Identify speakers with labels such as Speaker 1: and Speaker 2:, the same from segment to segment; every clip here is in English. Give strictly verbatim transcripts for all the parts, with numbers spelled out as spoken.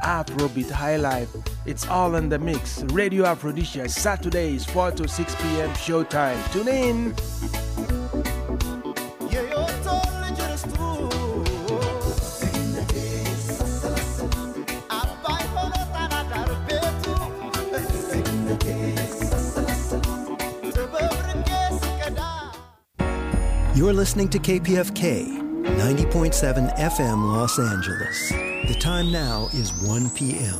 Speaker 1: Afrobeat highlife. It's all in the mix. Radio Aphrodisia, Saturdays, four to six p.m. showtime. Tune in.
Speaker 2: You're listening to K P F K, ninety point seven F M Los Angeles. The time now is one p.m.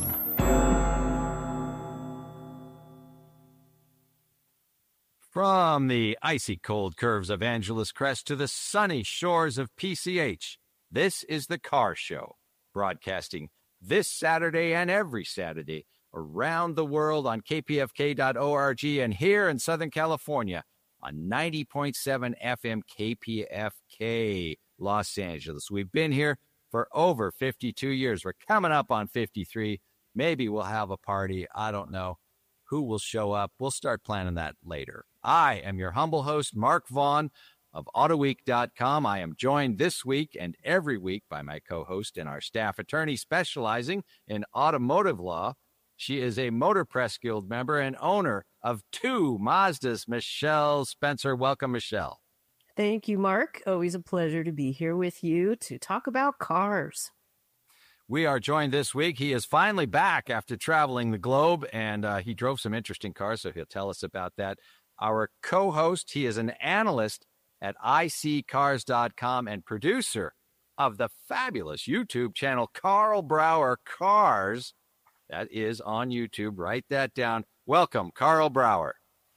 Speaker 3: From the icy cold curves of Angeles Crest to the sunny shores of P C H, this is The Car Show, broadcasting this Saturday and every Saturday around the world on K P F K dot org and here in Southern California on ninety point seven F M K P F K Los Angeles. We've been here for over fifty-two years. We're coming up on fifty-three. Maybe we'll have a party. I don't know who will show up. We'll start planning that later. I am your humble host, Mark Vaughn of Auto Week dot com. I am joined this week and every week by my co-host and our staff attorney specializing in automotive law. She is a Motor Press Guild member and owner of two Mazdas, Michelle Spencer. Welcome, Michelle.
Speaker 4: Thank you, Mark. Always a pleasure to be here with you to talk about cars.
Speaker 3: We are joined this week. He is finally back after traveling the globe, and uh, he drove some interesting cars, so he'll tell us about that. Our co-host, he is an analyst at I C cars dot com and producer of the fabulous YouTube channel Carl Brower Cars. That is on YouTube. Write that down. Welcome, Carl Brower.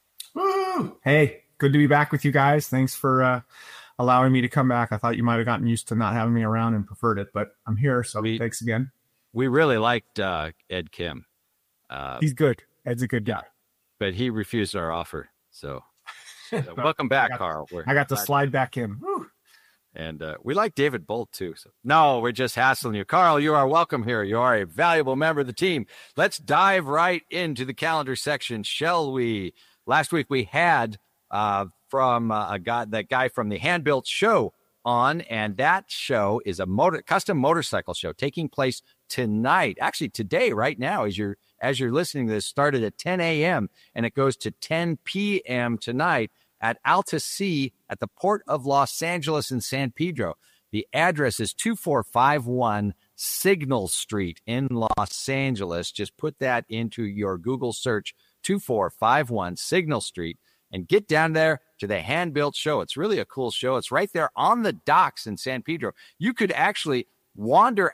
Speaker 5: Woo! Hey, good to be back with you guys. Thanks for uh, allowing me to come back. I thought you might have gotten used to not having me around and preferred it, but I'm here, so we, thanks again.
Speaker 3: We really liked uh, Ed Kim. Uh,
Speaker 5: He's good. Ed's a good guy.
Speaker 3: But he refused our offer. So, so welcome back,
Speaker 5: I got,
Speaker 3: Carl. We're
Speaker 5: I got to
Speaker 3: glad.
Speaker 5: slide back in. Woo.
Speaker 3: And uh, we like David Bolt, too. So no, we're just hassling you. Carl, you are welcome here. You are a valuable member of the team. Let's dive right into the calendar section, shall we? Last week we had uh, from uh, a guy, that guy from the Hand-Built Show on, and that show is a motor, custom motorcycle show taking place tonight. Actually, today, right now, as you're, as you're listening to this, started at ten a.m., and it goes to ten p.m. tonight at Alta Sea at the Port of Los Angeles in San Pedro. The address is two four five one Signal Street in Los Angeles. Just put that into your Google search, two four five one Signal Street, and get down there to the Hand-Built Show. It's really a cool show. It's right there on the docks in San Pedro. You could actually wander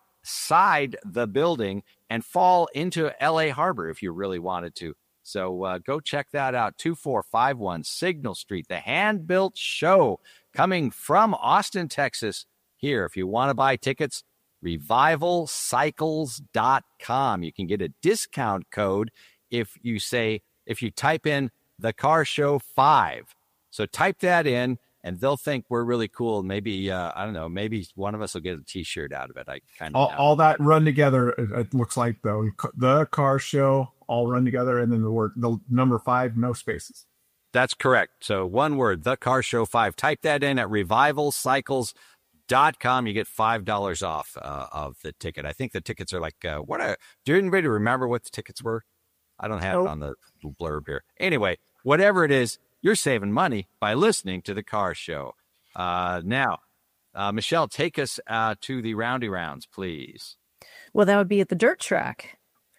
Speaker 3: outside the building and fall into L A Harbor if you really wanted to. So uh, go check that out, two four five one Signal Street, the Hand-Built Show, coming from Austin, Texas, here. If you want to buy tickets, revival cycles dot com. You can get a discount code if you say, if you type in The Car Show five. So type that in, and they'll think we're really cool. Maybe, uh, I don't know, maybe one of us will get a T-shirt out of it. I kind of
Speaker 5: all, all that run together, it, it looks like, though. The Car Show, all run together, and then the word, the number five, no spaces.
Speaker 3: That's correct. So one word, The Car Show five. Type that in at revival cycles dot com. You get five dollars off uh, of the ticket. I think the tickets are like, uh, what? A, do anybody remember what the tickets were? I don't have nope. it on the blurb here. Anyway, whatever it is, you're saving money by listening to The Car Show. Uh, now, uh, Michelle, take us uh, to the roundy rounds, please.
Speaker 4: Well, that would be at the dirt track.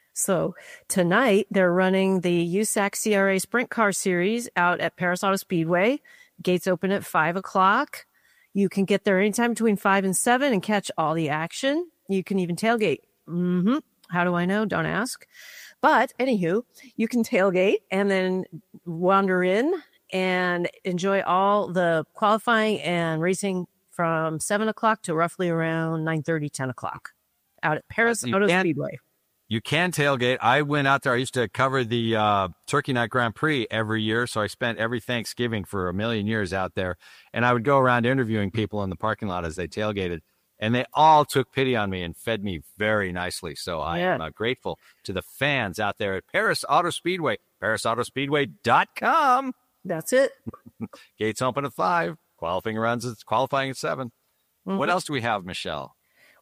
Speaker 4: So tonight they're running the U S A C C R A Sprint Car Series out at Paris Auto Speedway. Gates open at five o'clock. You can get there anytime between five and seven and catch all the action. You can even tailgate. Mm-hmm. How do I know? Don't ask. But anywho, you can tailgate and then wander in and enjoy all the qualifying and racing from seven o'clock to roughly around nine thirty, ten o'clock out at Paris you Auto Speedway.
Speaker 3: You can tailgate. I went out there. I used to cover the uh, Turkey Night Grand Prix every year, so I spent every Thanksgiving for a million years out there. And I would go around interviewing people in the parking lot as they tailgated. And they all took pity on me and fed me very nicely. So I yeah. am uh, grateful to the fans out there at Paris Auto Speedway, paris auto speedway dot com.
Speaker 4: That's it.
Speaker 3: Gates open at five. Qualifying runs. It's qualifying at seven. Mm-hmm. What else do we have, Michelle?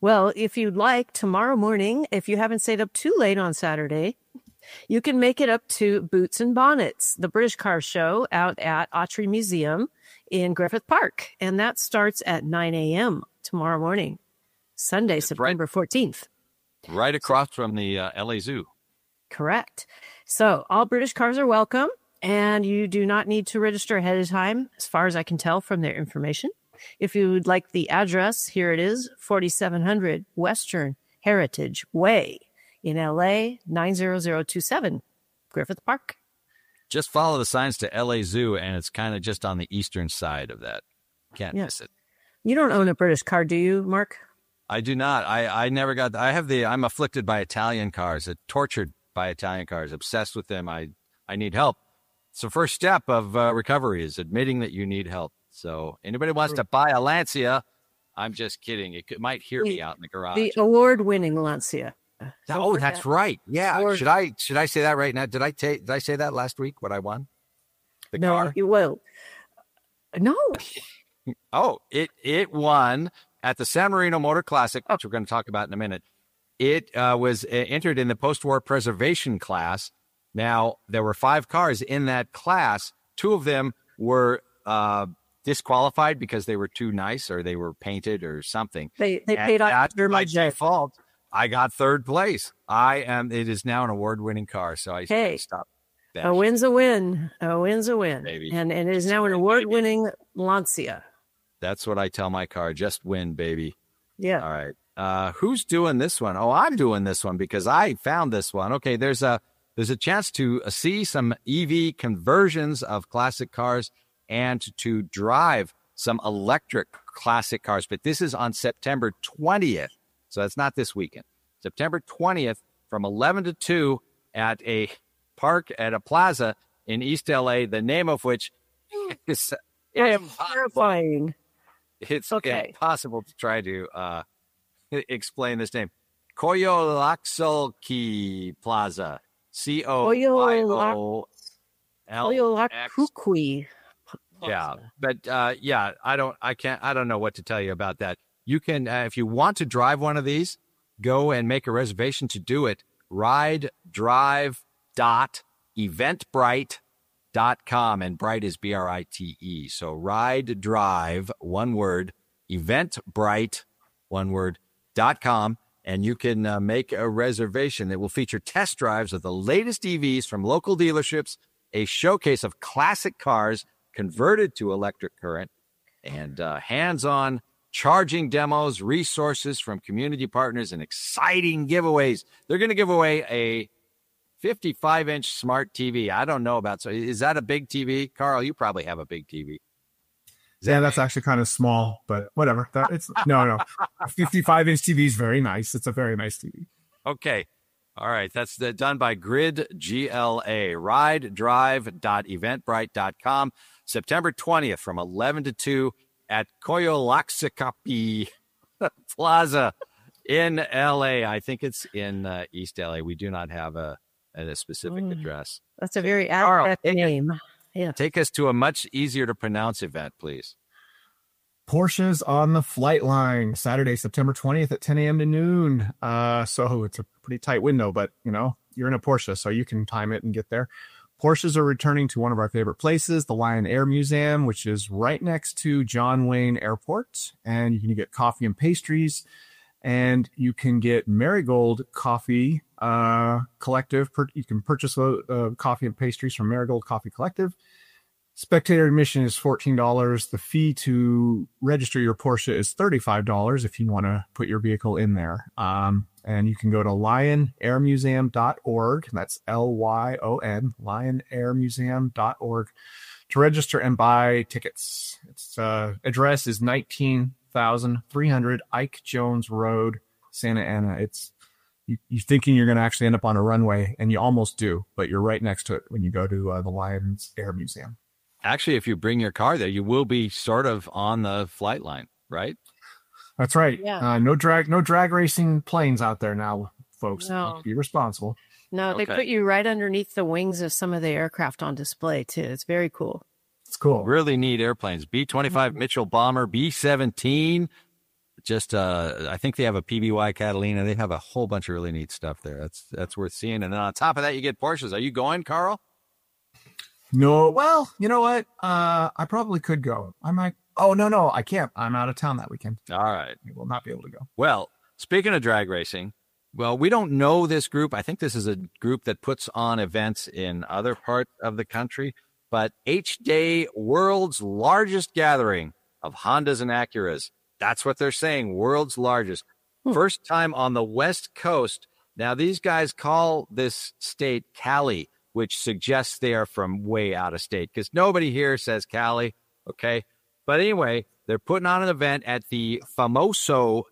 Speaker 4: Well, if you'd like, tomorrow morning, if you haven't stayed up too late on Saturday, you can make it up to Boots and Bonnets, the British car show out at Autry Museum in Griffith Park. And that starts at nine a.m. tomorrow morning, Sunday,
Speaker 3: It's
Speaker 4: September fourteenth.
Speaker 3: Right across from the uh, L A Zoo.
Speaker 4: Correct. So all British cars are welcome, and you do not need to register ahead of time, as far as I can tell from their information. If you would like the address, here it is, forty-seven hundred Western Heritage Way in L A, nine zero zero two seven, Griffith Park.
Speaker 3: Just follow the signs to L A Zoo, and it's kind of just on the eastern side of that. Can't
Speaker 4: Yeah.
Speaker 3: miss it.
Speaker 4: You don't own a British car, do you, Mark?
Speaker 3: I do not. I, I never got. I have the. I'm afflicted by Italian cars. Uh, tortured by Italian cars. Obsessed with them. I I need help. So first step of uh, recovery is admitting that you need help. So anybody wants to buy a Lancia, I'm just kidding. It could, might hear me out in the garage.
Speaker 4: The award-winning Lancia.
Speaker 3: That-
Speaker 4: Don't
Speaker 3: oh,
Speaker 4: forget.
Speaker 3: that's right. Yeah.
Speaker 4: Or-
Speaker 3: should I should I say that right now? Did I take did I say that last week? What I won? The
Speaker 4: No,
Speaker 3: car.
Speaker 4: you will. No.
Speaker 3: Oh, it it won at the San Marino Motor Classic, which we're going to talk about in a minute. It uh, was uh, entered in the post-war preservation class. Now, there were five cars in that class. Two of them were uh, disqualified because they were too nice or they were painted or something.
Speaker 4: They they
Speaker 3: And
Speaker 4: paid off
Speaker 3: at-
Speaker 4: under my
Speaker 3: by
Speaker 4: jet.
Speaker 3: default, I got third place. I am. It is now an award-winning car, so I
Speaker 4: Hey.
Speaker 3: stopped.
Speaker 4: A win's a win. A win's a win.
Speaker 3: Baby.
Speaker 4: And, and it is now an award-winning Lancia.
Speaker 3: That's what I tell my car. Just win, baby.
Speaker 4: Yeah.
Speaker 3: All right. Uh, who's doing this one? Oh, I'm doing this one because I found this one. Okay, there's a there's a chance to uh, see some E V conversions of classic cars and to drive some electric classic cars. But this is on September twentieth, so it's not this weekend. September twentieth from eleven to two at a park at a plaza in East L A. The name of which is
Speaker 4: Yeah, terrifying.
Speaker 3: it's
Speaker 4: Okay.
Speaker 3: impossible to try to uh, explain this name. Koyolaxolki Plaza. C O Y O L X.
Speaker 4: Oyolakukui.
Speaker 3: Yeah, but uh, yeah, I don't, I can't, I don't know what to tell you about that. You can, uh, if you want to drive one of these, go and make a reservation to do it. Ride Drive dot eventbrite dot com, and Bright is B R I T E. So Ride Drive, one word, Eventbrite, one word, dot com, and you can uh, make a reservation. It will feature test drives of the latest E Vs from local dealerships, a showcase of classic cars converted to electric current, and uh, hands-on charging demos, resources from community partners, and exciting giveaways. They're going to give away a fifty-five inch smart T V. I don't know about, so is that a big T V? Carl, you probably have a big T V.
Speaker 5: Yeah, that's actually kind of small, but whatever. That, it's no, no. A fifty-five inch T V is very nice. It's a very nice T V.
Speaker 3: Okay. All right. That's the, done by Grid G L A. Ride Drive dot eventbrite dot com. September twentieth from eleven to two at Koyolaxolki Plaza in L A. I think it's in uh, East L A. We do not have a, a specific
Speaker 4: Mm.
Speaker 3: address.
Speaker 4: That's a very
Speaker 3: Carl,
Speaker 4: abstract
Speaker 3: take it.
Speaker 4: name. Yeah.
Speaker 3: Take us to a much easier to pronounce event, please.
Speaker 5: Porsche's on the flight line Saturday, September twentieth at ten a.m. to noon. Uh, so it's a pretty tight window, but you know, you're in a Porsche, so you can time it and get there. Porsches are returning to one of our favorite places, the Lion Air Museum, which is right next to John Wayne Airport. And you can get coffee and pastries, and you can get Marigold Coffee uh, Collective. Per- you can purchase uh, uh, coffee and pastries from Marigold Coffee Collective. Spectator admission is fourteen dollars. The fee to register your Porsche is thirty-five dollars if you want to put your vehicle in there. Um, and you can go to lion air museum dot org. That's L Y O N, lion air museum dot org, to register and buy tickets. Its uh, address is nineteen thousand three hundred Ike Jones Road, Santa Ana. It's you, you're thinking you're going to actually end up on a runway, and you almost do, but you're right next to it when you go to uh, the Lions Air Museum.
Speaker 3: Actually, if you bring your car there, you will be sort of on the flight line, right?
Speaker 5: That's right.
Speaker 4: Yeah.
Speaker 5: Uh, no drag, no drag racing planes out there now, folks.
Speaker 4: No.
Speaker 5: Be responsible.
Speaker 4: No, they
Speaker 3: Okay.
Speaker 4: put you right underneath the wings of some of the aircraft on display, too. It's very cool.
Speaker 5: It's cool.
Speaker 3: Really neat airplanes. B twenty-five Mitchell Bomber, B seventeen just uh, I think they have a P B Y Catalina. They have a whole bunch of really neat stuff there. That's that's worth seeing. And then on top of that, you get Porsches. Are you going, Carl?
Speaker 5: No. Well, you know what? Uh, I probably could go. I might. Oh, no, no, I can't. I'm out of town that weekend.
Speaker 3: All right.
Speaker 5: I will not be able to go.
Speaker 3: Well, speaking of drag racing, well, we don't know this group. I think this is a group that puts on events in other parts of the country. But H-Day, world's largest gathering of Hondas and Acuras. That's what they're saying, world's largest. Hmm. First time on the West Coast. Now, these guys call this state Cali, which suggests they are from way out of state because nobody here says Cali, okay? But anyway, they're putting on an event at the Famoso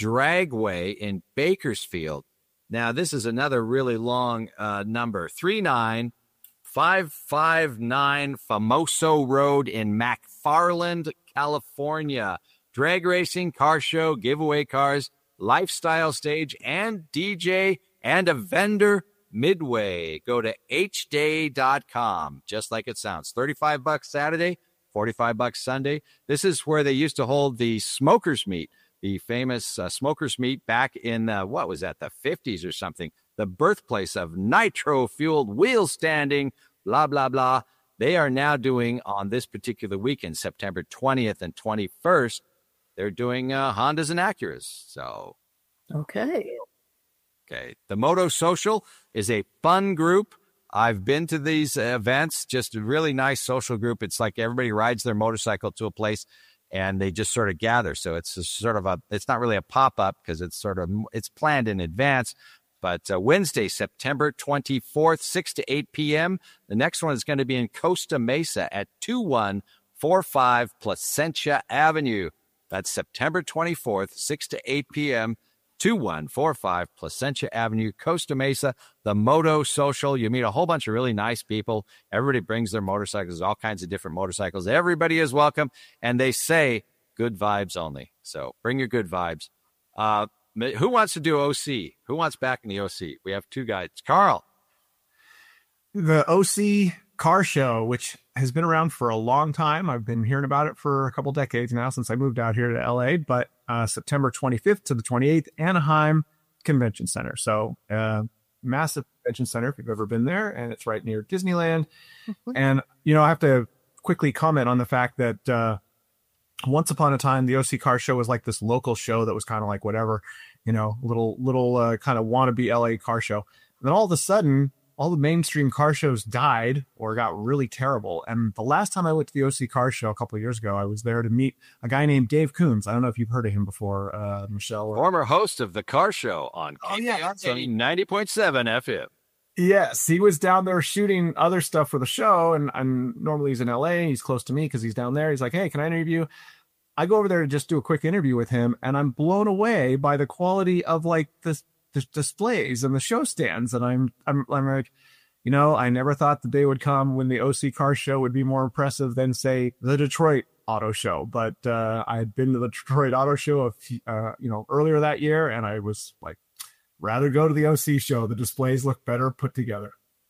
Speaker 3: Dragway in Bakersfield. Now, this is another really long uh, number, three nine five five nine Famoso Road in McFarland, California. Drag racing, car show, giveaway cars, lifestyle stage, and D J, and a vendor midway. Go to h day dot com, just like it sounds. thirty-five bucks Saturday, forty-five bucks Sunday. This is where they used to hold the Smokers Meet, the famous uh, Smokers Meet back in, uh, what was that, the fifties or something, the birthplace of nitro-fueled wheel standing, blah, blah, blah. They are now doing on this particular weekend, September twentieth and twenty-first, they're doing uh, Hondas and Acuras. So,
Speaker 4: okay.
Speaker 3: Okay. The Moto Social is a fun group. I've been to these events, just a really nice social group. It's like everybody rides their motorcycle to a place and they just sort of gather. So it's a sort of a, it's not really a pop-up because it's sort of, it's planned in advance. But uh, Wednesday, September twenty-fourth, six to eight p.m. The next one is going to be in Costa Mesa at two one four five Placentia Avenue. That's September twenty-fourth, six to eight p.m., two one four five Placentia Avenue, Costa Mesa, the Moto Social. You meet a whole bunch of really nice people. Everybody brings their motorcycles, all kinds of different motorcycles. Everybody is welcome, and they say good vibes only. So bring your good vibes. Uh, who wants to do O C? Who wants back in the O C? We have two guys. Carl.
Speaker 5: The O C car show, which has been around for a long time. I've been hearing about it for a couple decades now since I moved out here to L A, but uh, September twenty-fifth to the twenty-eighth, Anaheim Convention Center. So uh, massive convention center if you've ever been there, and it's right near Disneyland. Mm-hmm. And, you know, I have to quickly comment on the fact that uh, once upon a time, the O C car show was like this local show that was kind of like whatever, you know, little, little uh, kind of wannabe L A car show. And then all of a sudden, all the mainstream car shows died or got really terrible. And the last time I went to the O C car show a couple of years ago, I was there to meet a guy named Dave Coons. I don't know if you've heard of him before, uh, Michelle. Or...
Speaker 3: Former host of the car show on
Speaker 5: oh, yeah,
Speaker 3: ninety point seven F M.
Speaker 5: Yes, he was down there shooting other stuff for the show. And I'm normally he's in L A. He's close to me because he's down there. He's like, hey, can I interview you? I go over there to just do a quick interview with him. And I'm blown away by the quality of like this. The displays and the show stands, and I'm I'm I'm like, you know, I never thought the day would come when the O C car show would be more impressive than say the Detroit Auto Show. But uh, I had been to the Detroit Auto Show, a few, uh, you know, earlier that year, and I was like, rather go to the O C show. The displays look better put together.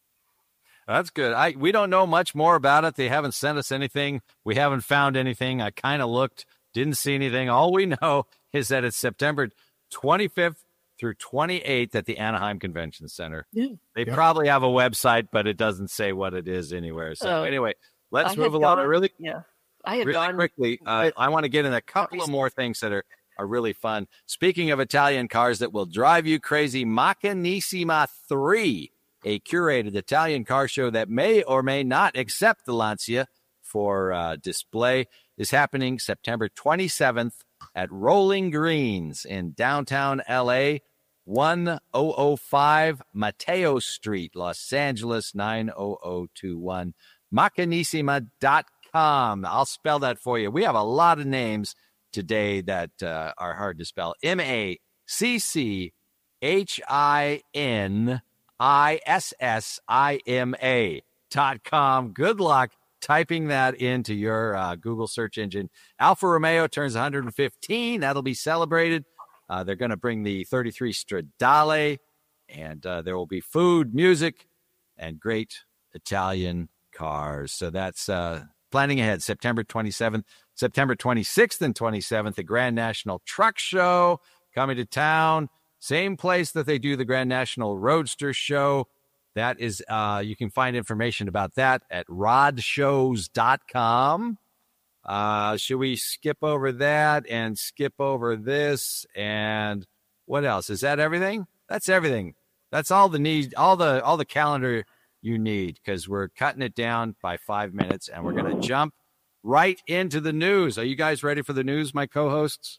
Speaker 3: That's good. I we don't know much more about it. They haven't sent us anything. We haven't found anything. I kind of looked, didn't see anything. All we know is that it's September twenty-fifth through twenty-eighth at the Anaheim Convention Center. Yeah. They yeah. probably have a website, but it doesn't say what it is anywhere. So uh, anyway, let's I move along.
Speaker 4: Gone,
Speaker 3: really,
Speaker 4: yeah, I had
Speaker 3: really
Speaker 4: gone,
Speaker 3: quickly. Uh, I want to get in a couple of more things that are, are really fun. Speaking of Italian cars that will drive you crazy, Machinissima three, a curated Italian car show that may or may not accept the Lancia for uh, display, is happening September twenty-seventh at Rolling Greens in downtown L A, one thousand five Mateo Street, Los Angeles, nine oh oh two one. Machinissima dot com. I'll spell that for you. We have a lot of names today that uh, are hard to spell. M A C C H I N I S S I M A dot com. Good luck typing that into your uh, Google search engine. Alfa Romeo turns one hundred fifteen. That'll be celebrated. Uh, they're going to bring the thirty-three Stradale, and uh, there will be food, music, and great Italian cars. So that's uh, planning ahead, September twenty-seventh, September twenty-sixth and twenty-seventh, the Grand National Truck Show coming to town. Same place that they do the Grand National Roadster Show. That is, uh, you can find information about that at rod shows dot com. Uh, should we skip over that and skip over this? And what else? Is that everything? That's everything. That's all the need, all the all the calendar you need, because we're cutting it down by five minutes and we're going to jump right into the news. Are you guys ready for the news, my co-hosts?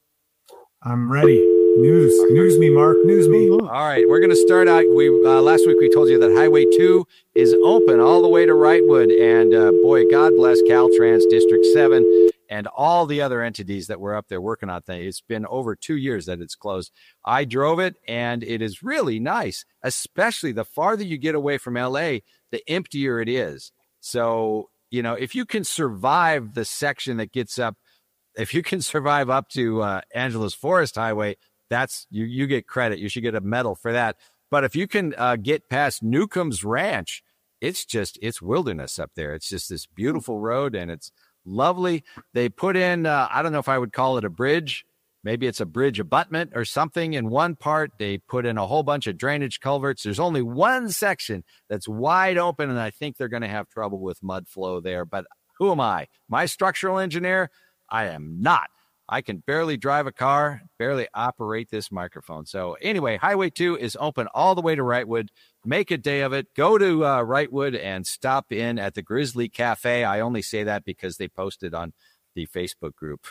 Speaker 5: I'm ready. News, news me, Mark, news me.
Speaker 3: All right, we're going to start out. We uh, last week we told you that Highway two is open all the way to Wrightwood, and uh, boy, God bless Caltrans District seven and all the other entities that were up there working on things. It's been over two years that it's closed. I drove it, and it is really nice, especially the farther you get away from L A, the emptier it is. So, you know, if you can survive the section that gets up, if you can survive up to uh, Angeles Forest Highway, that's you, you get credit. You should get a medal for that. But if you can uh, get past Newcomb's Ranch, it's just, it's wilderness up there. It's just this beautiful road, and it's lovely. They put in, uh, I don't know if I would call it a bridge. Maybe it's a bridge abutment or something. In one part, they put in a whole bunch of drainage culverts. There's only one section that's wide open, and I think they're going to have trouble with mud flow there. But who am I? My structural engineer? I am not. I can barely drive a car, barely operate this microphone. So anyway, Highway two is open all the way to Wrightwood. Make a day of it. Go to uh, Wrightwood and stop in at the Grizzly Cafe. I only say that because they posted on the Facebook group.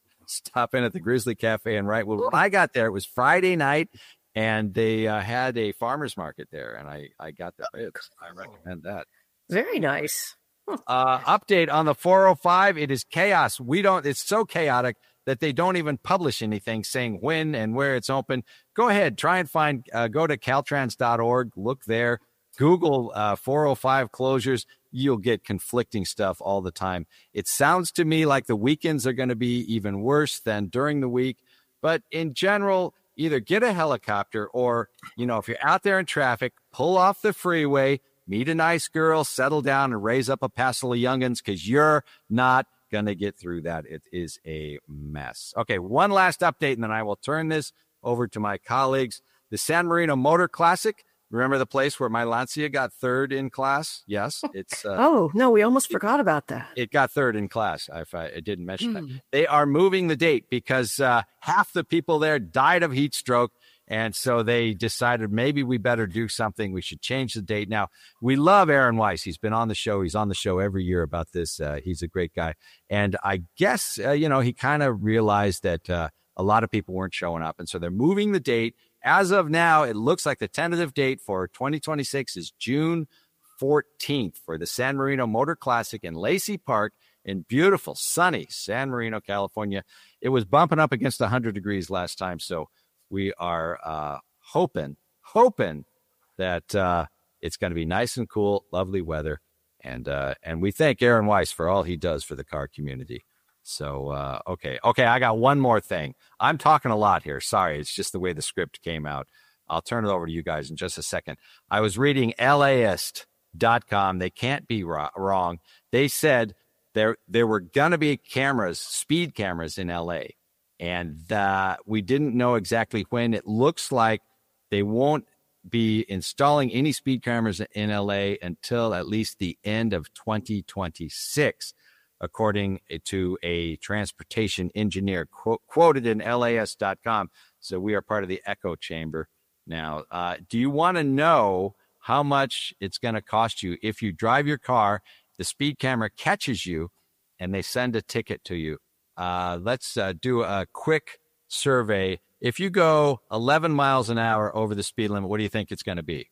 Speaker 3: Stop in at the Grizzly Cafe in Wrightwood. When I got there, it was Friday night, and they uh, had a farmer's market there, and I, I got the ribs. I recommend that.
Speaker 4: Very nice.
Speaker 3: Uh, update on the four oh five. It is chaos. We don't, it's so chaotic that they don't even publish anything saying when and where it's open. Go ahead, try and find, uh, go to caltrans dot org, look there, Google uh, four oh five closures. You'll get conflicting stuff all the time. It sounds to me like the weekends are going to be even worse than during the week. But in general, either get a helicopter or, you know, if you're out there in traffic, pull off the freeway, meet a nice girl, settle down, and raise up a passel of youngins, because you're not going to get through that. It is a mess. Okay, one last update, and then I will turn this over to my colleagues. The San Marino Motor Classic. Remember the place where my Lancia got third in class? Yes, it's. Uh,
Speaker 4: oh, no, we almost forgot about that.
Speaker 3: It got third in class, if I, I didn't mention
Speaker 4: mm.
Speaker 3: that. They are moving the date because uh, half the people there died of heat stroke. And so they decided maybe we better do something. We should change the date. Now, we love Aaron Weiss. He's been on the show. He's on the show every year about this. Uh, he's a great guy. And I guess, uh, you know, he kind of realized that uh, a lot of people weren't showing up. And so they're moving the date. As of now, it looks like the tentative date for twenty twenty-six is June fourteenth for the San Marino Motor Classic in Lacey Park in beautiful, sunny San Marino, California. It was bumping up against one hundred degrees last time. So we are uh, hoping, hoping that uh, it's going to be nice and cool, lovely weather. And uh, and we thank Aaron Weiss for all he does for the car community. So, uh, okay. Okay, I got one more thing. I'm talking a lot here. Sorry, it's just the way the script came out. I'll turn it over to you guys in just a second. I was reading L A ist dot com. They can't be wrong. They said there, there were going to be cameras, speed cameras in L A, and uh, we didn't know exactly when. It looks like they won't be installing any speed cameras in L A until at least the end of twenty twenty-six, according to a transportation engineer qu- quoted in L A ist dot com. So we are part of the echo chamber now. Uh, do you want to know how much it's going to cost you if you drive your car, the speed camera catches you, and they send a ticket to you? Uh, let's uh, do a quick survey. If you go eleven miles an hour over the speed limit, what do you think it's going to be?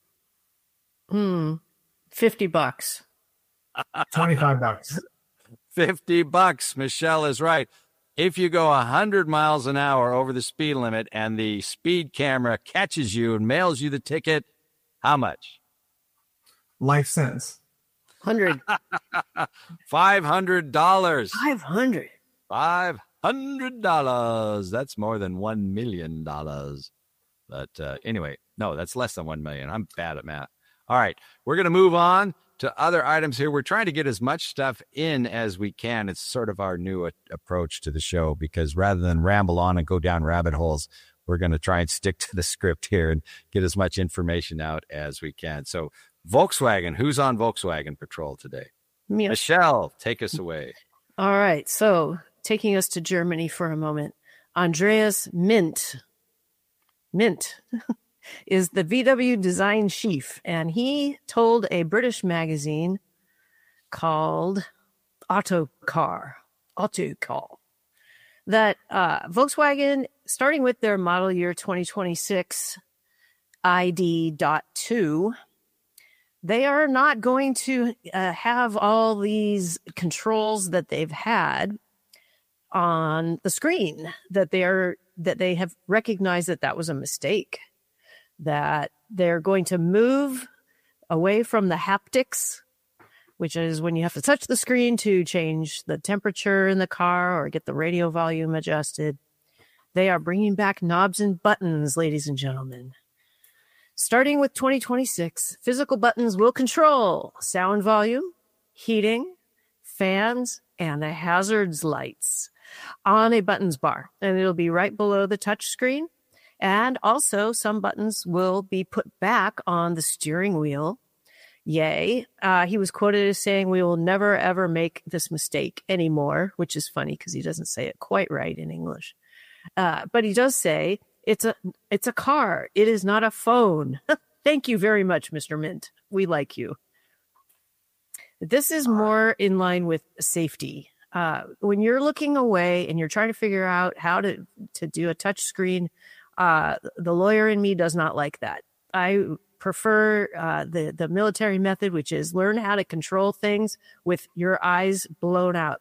Speaker 4: Hmm, fifty bucks.
Speaker 5: twenty-five bucks.
Speaker 3: fifty bucks. Michelle is right. If you go one hundred miles an hour over the speed limit and the speed camera catches you and mails you the ticket, how much?
Speaker 5: Life sentence.
Speaker 4: one hundred.
Speaker 3: five hundred dollars.
Speaker 4: five hundred.
Speaker 3: five hundred dollars. That's more than one million dollars. But uh, anyway, no, that's less than one million dollars. I'm bad at math. All right, we're going to move on to other items here. We're trying to get as much stuff in as we can. It's sort of our new a- approach to the show, because rather than ramble on and go down rabbit holes, we're going to try and stick to the script here and get as much information out as we can. So Volkswagen, who's on Volkswagen Patrol today?
Speaker 4: Me.
Speaker 3: Michelle, take us away.
Speaker 4: All right. So taking us to Germany for a moment, Andreas Mint. Mint is the V W design chief, and he told a British magazine called Autocar, Autocar, that uh, Volkswagen, starting with their model year twenty twenty-six I D two, they are not going to uh, have all these controls that they've had on the screen, that they are that they have recognized that that was a mistake, that they're going to move away from the haptics, which is when you have to touch the screen to change the temperature in the car or get the radio volume adjusted. They are bringing back knobs and buttons, ladies and gentlemen. Starting with twenty twenty-six, physical buttons will control sound volume, heating, fans, and the hazards lights on a buttons bar. And it'll be right below the touch screen. And also some buttons will be put back on the steering wheel. Yay. Uh, he was quoted as saying, "We will never, ever make this mistake anymore," which is funny because he doesn't say it quite right in English. Uh, but he does say, It's a it's a car. It is not a phone. Thank you very much, Mister Mint. We like you. This is more in line with safety. Uh, when you're looking away and you're trying to figure out how to, to do a touch screen, uh, the lawyer in me does not like that. I prefer uh, the, the military method, which is learn how to control things with your eyes blown out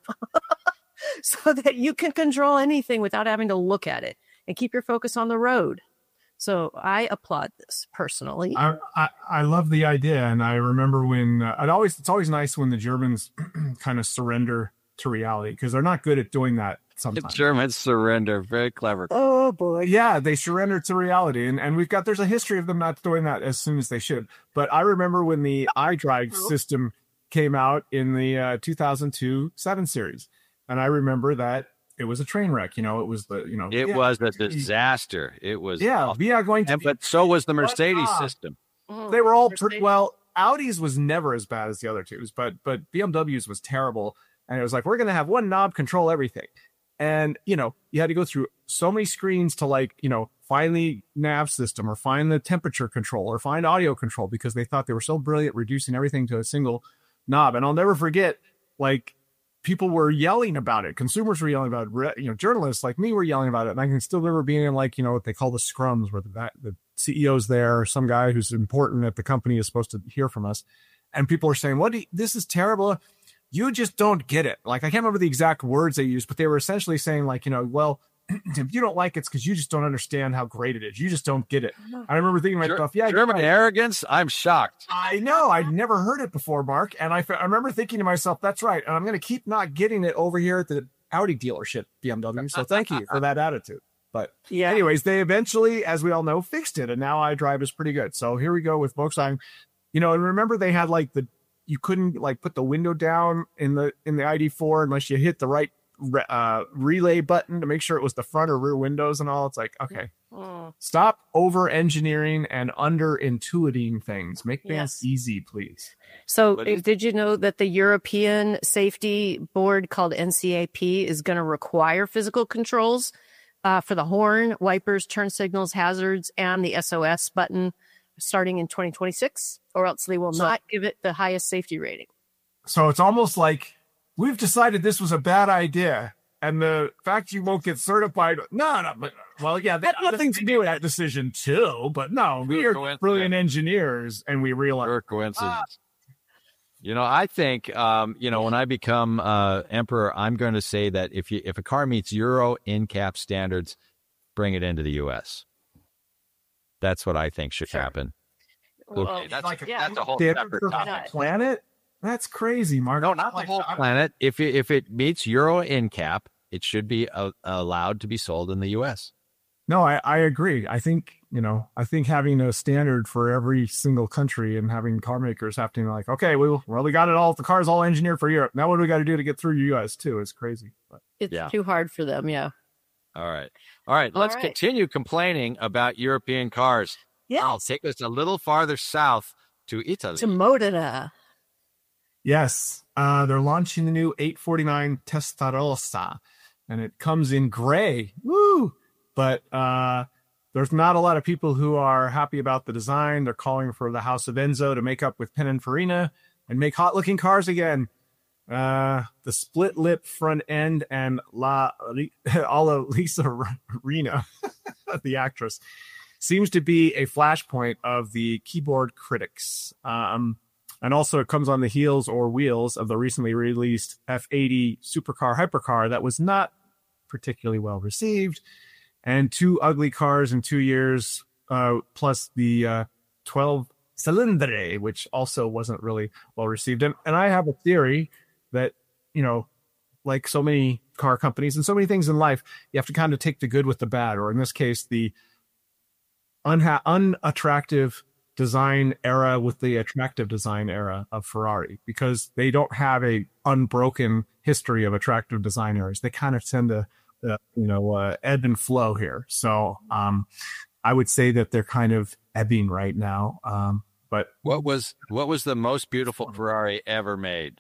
Speaker 4: so that you can control anything without having to look at it. And keep your focus on the road. So I applaud this personally.
Speaker 5: I, I, I love the idea. And I remember when uh, I'd always, it's always nice when the Germans kind of surrender to reality, because they're not good at doing that sometimes.
Speaker 3: Germans surrender. Very clever.
Speaker 4: Oh boy.
Speaker 5: Yeah, they surrender to reality. And, and we've got, there's a history of them not doing that as soon as they should. But I remember when the iDrive system came out in the uh, two thousand two seven series. And I remember that it was a train wreck. You know, it was the, you know,
Speaker 3: It
Speaker 5: yeah,
Speaker 3: was a disaster. It was.
Speaker 5: Yeah,
Speaker 3: awful.
Speaker 5: we are going to.
Speaker 3: And, but so was the Mercedes
Speaker 5: Ah.
Speaker 3: system.
Speaker 5: They were all pretty well. Audi's was never as bad as the other twos, but but B M W's was terrible. And it was like, we're going to have one knob control everything. And, you know, you had to go through so many screens to, like, you know, find the nav system or find the temperature control or find audio control, because they thought they were so brilliant reducing everything to a single knob. And I'll never forget, like, people were yelling about it. Consumers were yelling about it. You know, journalists like me were yelling about it. And I can still remember being in, like, you know, what they call the scrums, where the, the C E O's there, or some guy who's important at the company is supposed to hear from us. And people are saying, what do you, this is terrible. You just don't get it. Like, I can't remember the exact words they used, but they were essentially saying, like, you know, well, if you don't like it, it's because you just don't understand how great it is. You just don't get it. I remember thinking to myself, yeah,
Speaker 3: German
Speaker 5: right.
Speaker 3: arrogance. I'm shocked.
Speaker 5: I know. I'd never heard it before, Mark. And I, I remember thinking to myself, that's right. And I'm going to keep not getting it over here at the Audi dealership, B M W. So thank you for that attitude. But
Speaker 4: Yeah.
Speaker 5: anyways, they eventually, as we all know, fixed it. And now iDrive is pretty good. So here we go with Volkswagen. You know, and remember they had, like, the, you couldn't, like, put the window down in the, in the I D four unless you hit the right uh, relay button to make sure it was the front or rear windows and all. It's like, okay,
Speaker 4: Oh.
Speaker 5: stop over engineering and under intuiting things. Make things
Speaker 4: Yes.
Speaker 5: easy, please.
Speaker 4: So
Speaker 3: What
Speaker 4: uh,
Speaker 3: is-
Speaker 4: did you know that the European safety board called N C A P is going to require physical controls uh, for the horn, wipers, turn signals, hazards, and the S O S button starting in twenty twenty-six, or else they will
Speaker 5: So-
Speaker 4: not give it the highest safety rating.
Speaker 5: So it's almost like we've decided this was a bad idea. And the fact you won't get certified, no, no, but well, yeah, that had nothing to do with that decision too. But no, we
Speaker 3: Pure
Speaker 5: are
Speaker 3: coincidence.
Speaker 5: brilliant engineers, and we realize
Speaker 3: Pure coincidence. You know, I think, um, you know, when I become uh, emperor, I'm going to say that if you if a car meets Euro N C A P standards, bring it into the U S. That's what I think should
Speaker 4: Sure.
Speaker 3: happen.
Speaker 4: Well,
Speaker 3: Okay, that's,
Speaker 5: like a-
Speaker 4: yeah.
Speaker 3: that's a whole
Speaker 5: standard
Speaker 3: separate
Speaker 5: for
Speaker 3: topic.
Speaker 4: not.
Speaker 5: planet. That's crazy, Mark.
Speaker 3: No, not the
Speaker 5: Like,
Speaker 3: whole
Speaker 5: I-
Speaker 3: planet. If it, if it meets Euro N C A P, it should be uh, allowed to be sold in the U S.
Speaker 5: No, I, I agree. I think, you know, I think having a standard for every single country and having car makers have to be like, okay, we well, we got it all. The car's all engineered for Europe. Now what do we got to do to get through you guys too? Is crazy. But
Speaker 4: It's
Speaker 3: Yeah.
Speaker 4: too hard for them. Yeah.
Speaker 3: All right. All right.
Speaker 4: All
Speaker 3: Let's
Speaker 4: right.
Speaker 3: continue complaining about European cars.
Speaker 4: Yeah.
Speaker 3: I'll take us a little farther south to Italy.
Speaker 4: To Modena.
Speaker 5: yes, uh, they're launching the new eight forty-nine Testarossa, and it comes in gray. Woo! But uh, there's not a lot of people who are happy about the design. They're calling for the House of Enzo to make up with Pininfarina and make hot-looking cars again. Uh, the split lip front end and La alla Lisa Rena, the actress, seems to be a flashpoint of the keyboard critics. Um, and also it comes on the heels or wheels of the recently released F eighty supercar hypercar that was not particularly well received. And two ugly cars in two years, uh, plus the uh, twelve Cylindre, which also wasn't really well received. And, and I have a theory that, you know, like so many car companies and so many things in life, you have to kind of take the good with the bad, or in this case, the unha- unattractive design era with the attractive design era of Ferrari, because they don't have a unbroken history of attractive design eras. They kind of tend to, uh, you know, uh, ebb and flow here. So um, I would say that they're kind of ebbing right now. Um, but
Speaker 3: What was what was the most beautiful Ferrari ever made?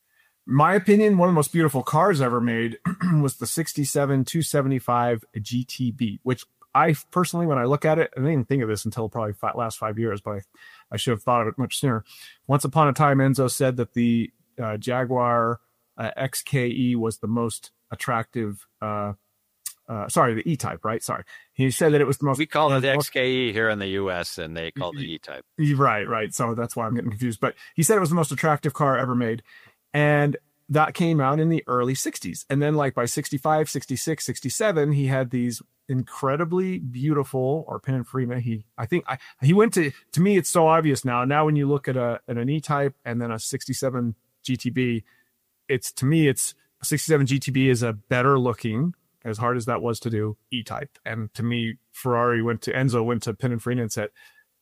Speaker 5: my opinion, one of the most beautiful cars ever made was the sixty-seven two seventy-five G T B, which I personally, when I look at it, I didn't even think of this until probably five, last five years, but I, I should have thought of it much sooner. Once upon a time, Enzo said that the uh, Jaguar uh, X K E was the most attractive. Uh, uh, sorry, the E-Type, right? Sorry. He said that it was the most.
Speaker 3: We call it
Speaker 5: uh,
Speaker 3: the
Speaker 5: most-
Speaker 3: X K E here in the U S, and they call it the E-Type.
Speaker 5: Right, right. So that's why I'm getting confused. But he said it was the most attractive car ever made. And that came out in the early sixties. And then like by sixty-five, sixty-six, sixty-seven, he had these incredibly beautiful, or Pininfarina. He, I think I, he went to, to me, it's so obvious now. Now, when you look at a, at an E-Type and then a sixty-seven G T B, it's, to me, it's a sixty-seven G T B is a better looking, as hard as that was to do, E-Type. And to me, Ferrari went to, Enzo went to Pininfarina and said,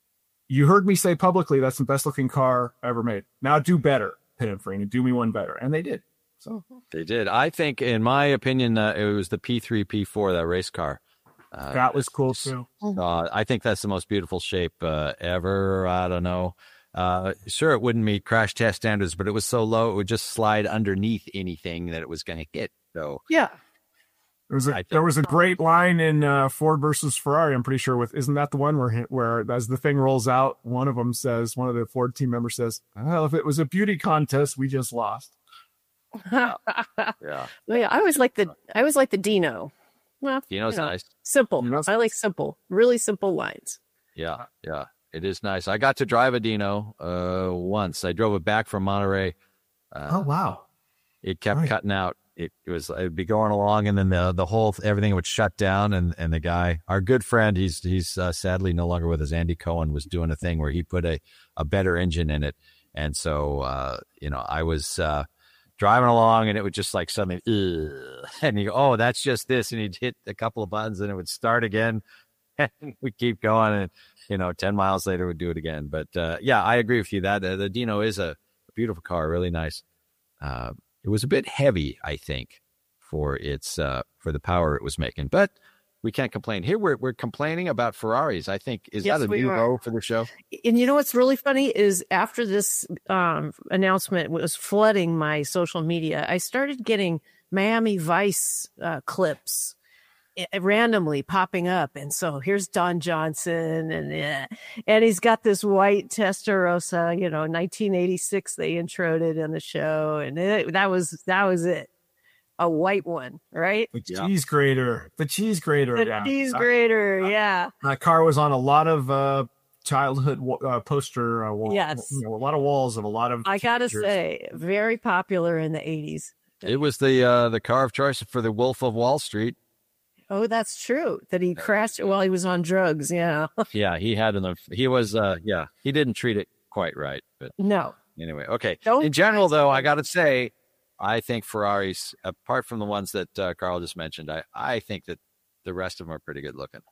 Speaker 5: you heard me say publicly, that's the best looking car ever made. Now do better, Pininfarina, do me one better. And they did. So
Speaker 3: They did. I think, in my opinion, uh, it was the P three, P four, that race car. Uh,
Speaker 5: that was cool too.
Speaker 3: uh, I think that's the most beautiful shape uh, ever. I don't know. Uh, sure, it wouldn't meet crash test standards, but it was so low it would just slide underneath anything that it was going to hit. So
Speaker 4: Yeah.
Speaker 5: There was a,
Speaker 3: I think-
Speaker 5: there was a great line in uh, Ford versus Ferrari. I'm pretty sure with, isn't that the one where, where as the thing rolls out, one of them says, one of the Ford team members says, well, if it was a beauty contest, we just lost.
Speaker 3: yeah,
Speaker 4: Well, yeah, I always like the I always like the Dino. Well,
Speaker 3: Dino's
Speaker 4: you know,
Speaker 3: nice.
Speaker 4: simple.
Speaker 5: Dino's-
Speaker 4: I like simple, really simple lines.
Speaker 3: Yeah, yeah, it is nice. I got to drive a Dino uh, once. I drove it back from Monterey. Uh,
Speaker 5: Oh, wow.
Speaker 3: It kept
Speaker 5: Right.
Speaker 3: cutting out. It, it was it'd be going along, and then the the whole everything would shut down. And, and the guy, our good friend, he's he's uh, sadly no longer with us. Andy Cohen was doing a thing where he put a, a better engine in it, and so uh, you know I was uh, driving along, and it would just like suddenly, ugh, and you go, oh, that's just this, and he'd hit a couple of buttons, and it would start again, and we keep going, and you know, ten miles later, we'd do it again. But uh, yeah, I agree with you that uh, the Dino is a beautiful car, really nice. Uh, It was a bit heavy, I think, for its uh, for the power it was making, but we can't complain. Here we're we're complaining about Ferraris. I think is
Speaker 4: Yes,
Speaker 3: that a
Speaker 4: we
Speaker 3: new
Speaker 4: are.
Speaker 3: low for the show?
Speaker 4: And you know what's really funny is after this um, announcement was flooding my social media, I started getting Miami Vice uh, clips eh, randomly popping up. And so here's Don Johnson, and eh, and he's got this white Testarossa, you know, nineteen eighty-six. They introed it in the show, and it, that was that was it, a white one, right?
Speaker 5: The
Speaker 3: Yeah.
Speaker 5: cheese grater. The cheese grater.
Speaker 4: The
Speaker 5: yeah.
Speaker 4: cheese
Speaker 5: That-
Speaker 4: grater, yeah.
Speaker 5: That car was on a lot of uh, childhood wa- uh, poster uh, wall,
Speaker 4: Yes.
Speaker 5: you know, a lot of walls of a lot of
Speaker 4: I gotta
Speaker 5: pictures.
Speaker 4: say, very popular in the eighties.
Speaker 3: It was the uh, the car of choice for the Wolf of Wall Street.
Speaker 4: Oh, that's true. That he crashed it while he was on drugs. Yeah.
Speaker 3: Yeah, he had an he was uh, yeah he didn't treat it quite right, but
Speaker 4: No.
Speaker 3: anyway, okay.
Speaker 4: Don't
Speaker 3: In general,
Speaker 4: try
Speaker 3: though, I
Speaker 4: something.
Speaker 3: got to say, I think Ferraris, apart from the ones that uh, Carl just mentioned, I I think that the rest of them are pretty good looking.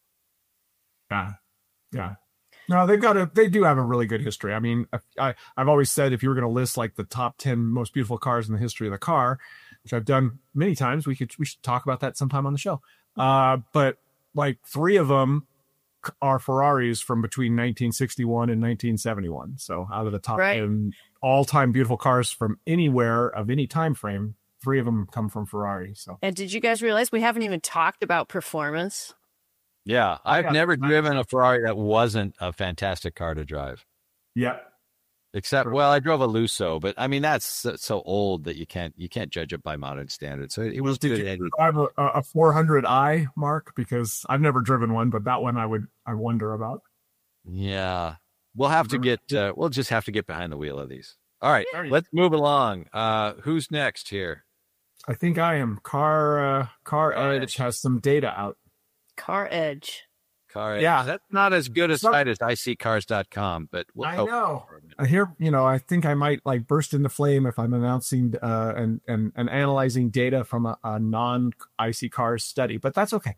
Speaker 5: Yeah, yeah. No, they've got a. They do have a really good history. I mean, I I've always said if you were going to list like the top ten most beautiful cars in the history of the car, which I've done many times, we could we should talk about that sometime on the show. Uh, but like three of them are Ferraris from between nineteen sixty-one and nineteen seventy-one. So out of the top
Speaker 4: Right.
Speaker 5: ten all-time beautiful cars from anywhere of any time frame, three of them come from Ferrari. So
Speaker 4: And did you guys realize we haven't even talked about performance?
Speaker 3: Yeah,
Speaker 5: I
Speaker 3: I've
Speaker 5: got-
Speaker 3: never driven a Ferrari that wasn't a fantastic car to drive.
Speaker 5: yeah,
Speaker 3: Except,
Speaker 5: True.
Speaker 3: well, I drove a Lusso, but I mean that's so, so old that you can't you can't judge it by modern standards. So it, it was
Speaker 5: did
Speaker 3: good.
Speaker 5: you
Speaker 3: Eddie.
Speaker 5: drive a, a four hundred i, Mark? Because I've never driven one, but that one I would I wonder about.
Speaker 3: Yeah, we'll have to get uh, we'll just have to get behind the wheel of these. All right,
Speaker 5: Yeah.
Speaker 3: let's move along. Uh, who's next here?
Speaker 5: I think I am. Car uh, Car
Speaker 3: Car
Speaker 5: Edge
Speaker 3: Edge.
Speaker 5: has some data out.
Speaker 4: Car Edge.
Speaker 3: Car.
Speaker 5: Yeah.
Speaker 3: that's not as good a
Speaker 5: Some-
Speaker 3: site as I C cars dot com, but we'll
Speaker 5: I
Speaker 3: hope
Speaker 5: know.
Speaker 3: for a minute.
Speaker 5: I hear, you know, I think I might like burst into flame if I'm announcing uh, and, and, and analyzing data from a, a non-I C cars study, but that's okay.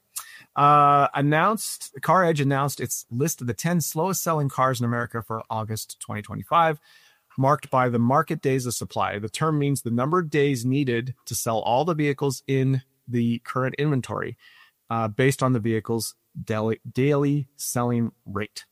Speaker 5: Uh, announced, Car Edge announced its list of the ten slowest selling cars in America for August twenty twenty-five, marked by the market days of supply. The term means the number of days needed to sell all the vehicles in the current inventory, uh, based on the vehicle's daily, daily selling rate.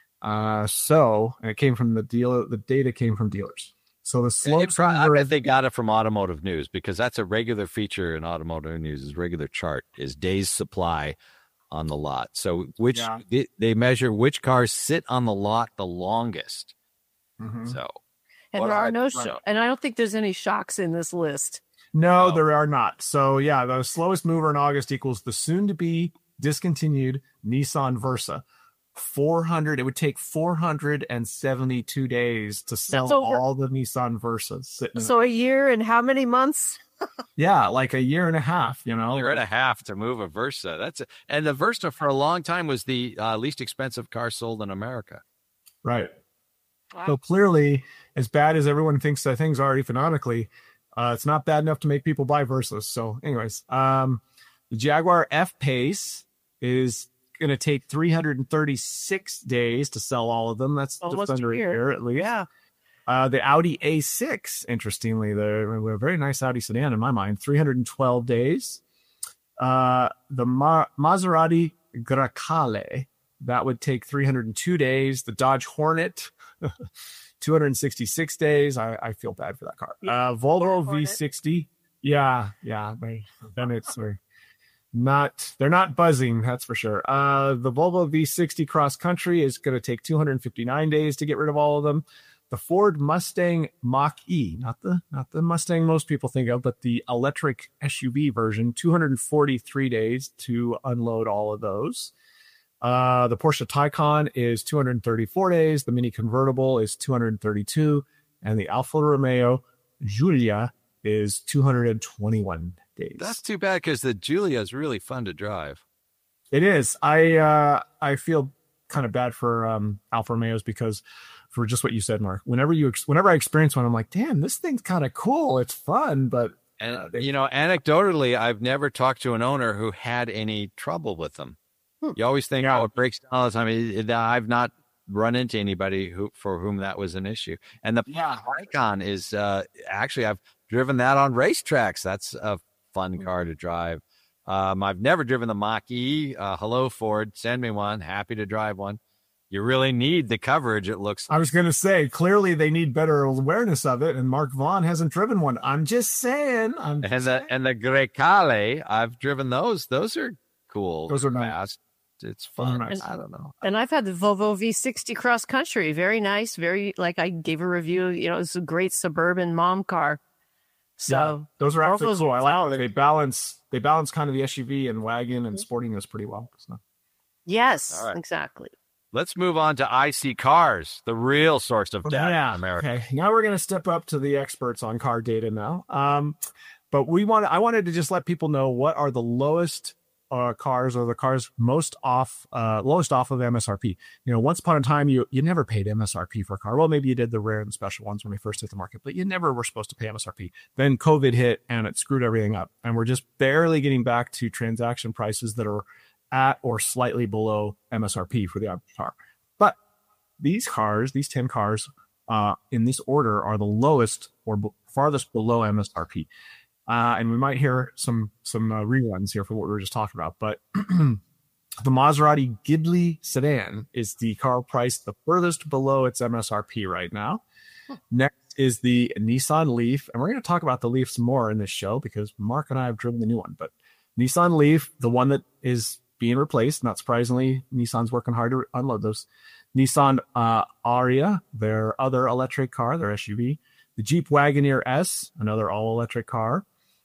Speaker 5: Uh, so, and it came from the dealer, the data came from dealers. So the
Speaker 3: It
Speaker 5: slopes
Speaker 3: pro- I
Speaker 5: were-
Speaker 3: bet they got it from Automotive News because that's a regular feature in Automotive News. Is regular chart is days supply on the lot. So which
Speaker 5: Yeah.
Speaker 3: they, they measure which cars sit on the lot the longest.
Speaker 5: Mhm.
Speaker 3: So
Speaker 4: And
Speaker 3: Well,
Speaker 4: there are
Speaker 3: I-
Speaker 4: no
Speaker 3: right.
Speaker 4: sho- and I don't think there's any shocks in this list.
Speaker 5: No,
Speaker 3: No.
Speaker 5: there are not. So yeah, the slowest mover in August equals the soon to be discontinued Nissan Versa. four hundred, it would take four hundred seventy-two days to sell
Speaker 4: over-
Speaker 5: all the Nissan Versas. Sitting in
Speaker 4: So a year and how many months?
Speaker 5: yeah, like a year and a half, you know.
Speaker 3: year and a half to move a Versa. That's a, and the Versa for a long time was the uh, least expensive car sold in America.
Speaker 5: Right.
Speaker 4: Wow.
Speaker 5: So clearly, as bad as everyone thinks that things are economically, uh, it's not bad enough to make people buy Versas. So, anyways, um, the Jaguar F-Pace is going to take three hundred thirty-six days to sell all of them. That's
Speaker 4: Almost
Speaker 5: just under
Speaker 4: a
Speaker 5: a
Speaker 4: year.
Speaker 5: year at least.
Speaker 4: Yeah.
Speaker 5: Uh, the Audi A six, interestingly, they're a very nice Audi sedan in my mind, three hundred twelve days. Uh, the Ma- Maserati Grecale, that would take three hundred two days. The Dodge Hornet, two hundred sixty-six days. I, I feel bad for that car. Uh, Volvo
Speaker 4: Hornet.
Speaker 5: V sixty. Yeah, yeah. They, then it's very not, they're not buzzing, that's for sure. Uh, the Volvo V sixty Cross Country is going to take two hundred fifty-nine days to get rid of all of them. The Ford Mustang Mach-E, not the not the Mustang most people think of, but the electric S U V version, two hundred forty-three days to unload all of those. Uh, the Porsche Taycan is two hundred thirty-four days. The Mini Convertible is two hundred thirty-two. And the Alfa Romeo Giulia is two hundred twenty-one days.
Speaker 3: That's too bad because the Giulia is really fun to drive.
Speaker 5: It is. I uh, I feel kind of bad for um, Alfa Romeos because for just what you said, Mark. Whenever you ex- whenever I experience one, I'm like, damn, this thing's kind of cool. It's fun, but
Speaker 3: And
Speaker 5: Uh, they-
Speaker 3: you know, anecdotally, I've never talked to an owner who had any trouble with them.
Speaker 4: Hmm.
Speaker 3: You always think,
Speaker 5: Yeah.
Speaker 3: oh, it breaks down all the time. It- it- I've not run into anybody who for whom that was an issue. And the
Speaker 5: yeah,
Speaker 3: Icon is uh, actually I've driven that on racetracks. That's a fun car to drive. Um, I've never driven the Mach-E. Uh, hello, Ford. Send me one. Happy to drive one. You really need the coverage, it looks
Speaker 5: I was going to say, clearly they need better awareness of it, and Mark Vaughn hasn't driven one. I'm just saying. I'm
Speaker 3: And
Speaker 5: just
Speaker 3: the
Speaker 5: saying.
Speaker 3: and the Grecale, I've driven those. Those are cool.
Speaker 5: Those are nice.
Speaker 3: fast. It's
Speaker 5: Those are
Speaker 3: fun.
Speaker 5: nice.
Speaker 3: I don't know.
Speaker 4: And I've had the Volvo V sixty Cross Country. Very nice. Very, like I gave a review, you know, it's a great suburban mom car. So
Speaker 5: Those are actually
Speaker 4: Volvo's
Speaker 5: cool. I like
Speaker 4: solid.
Speaker 5: that they balance they balance kind of the S U V and wagon and sportiness pretty well. So.
Speaker 4: yes,
Speaker 3: All right.
Speaker 4: exactly.
Speaker 3: Let's move on to I C Cars, the real source of data
Speaker 5: Yeah.
Speaker 3: in America.
Speaker 5: Okay. Now we're going to step up to the experts on car data now. Um, but we want I wanted to just let people know what are the lowest uh, cars or the cars most off, uh, lowest off of M S R P. You know, once upon a time, you you never paid M S R P for a car. Well, maybe you did the rare and special ones when they first hit the market, but you never were supposed to pay M S R P. Then COVID hit and it screwed everything up. And we're just barely getting back to transaction prices that are at or slightly below M S R P for the average car. But these cars, these ten cars, uh, in this order are the lowest or b- farthest below M S R P. Uh, and we might hear some some uh, reruns here for what we were just talking about. But the Maserati Ghibli sedan is the car priced the furthest below its M S R P right now. Huh. Next is the Nissan Leaf. And we're going to talk about the Leaf some more in this show because Mark and I have driven the new one. But Nissan Leaf, the one that is being replaced, not surprisingly, Nissan's working hard to unload those. Nissan uh, Ariya, their other electric car, their S U V. The Jeep Wagoneer S, another all-electric car.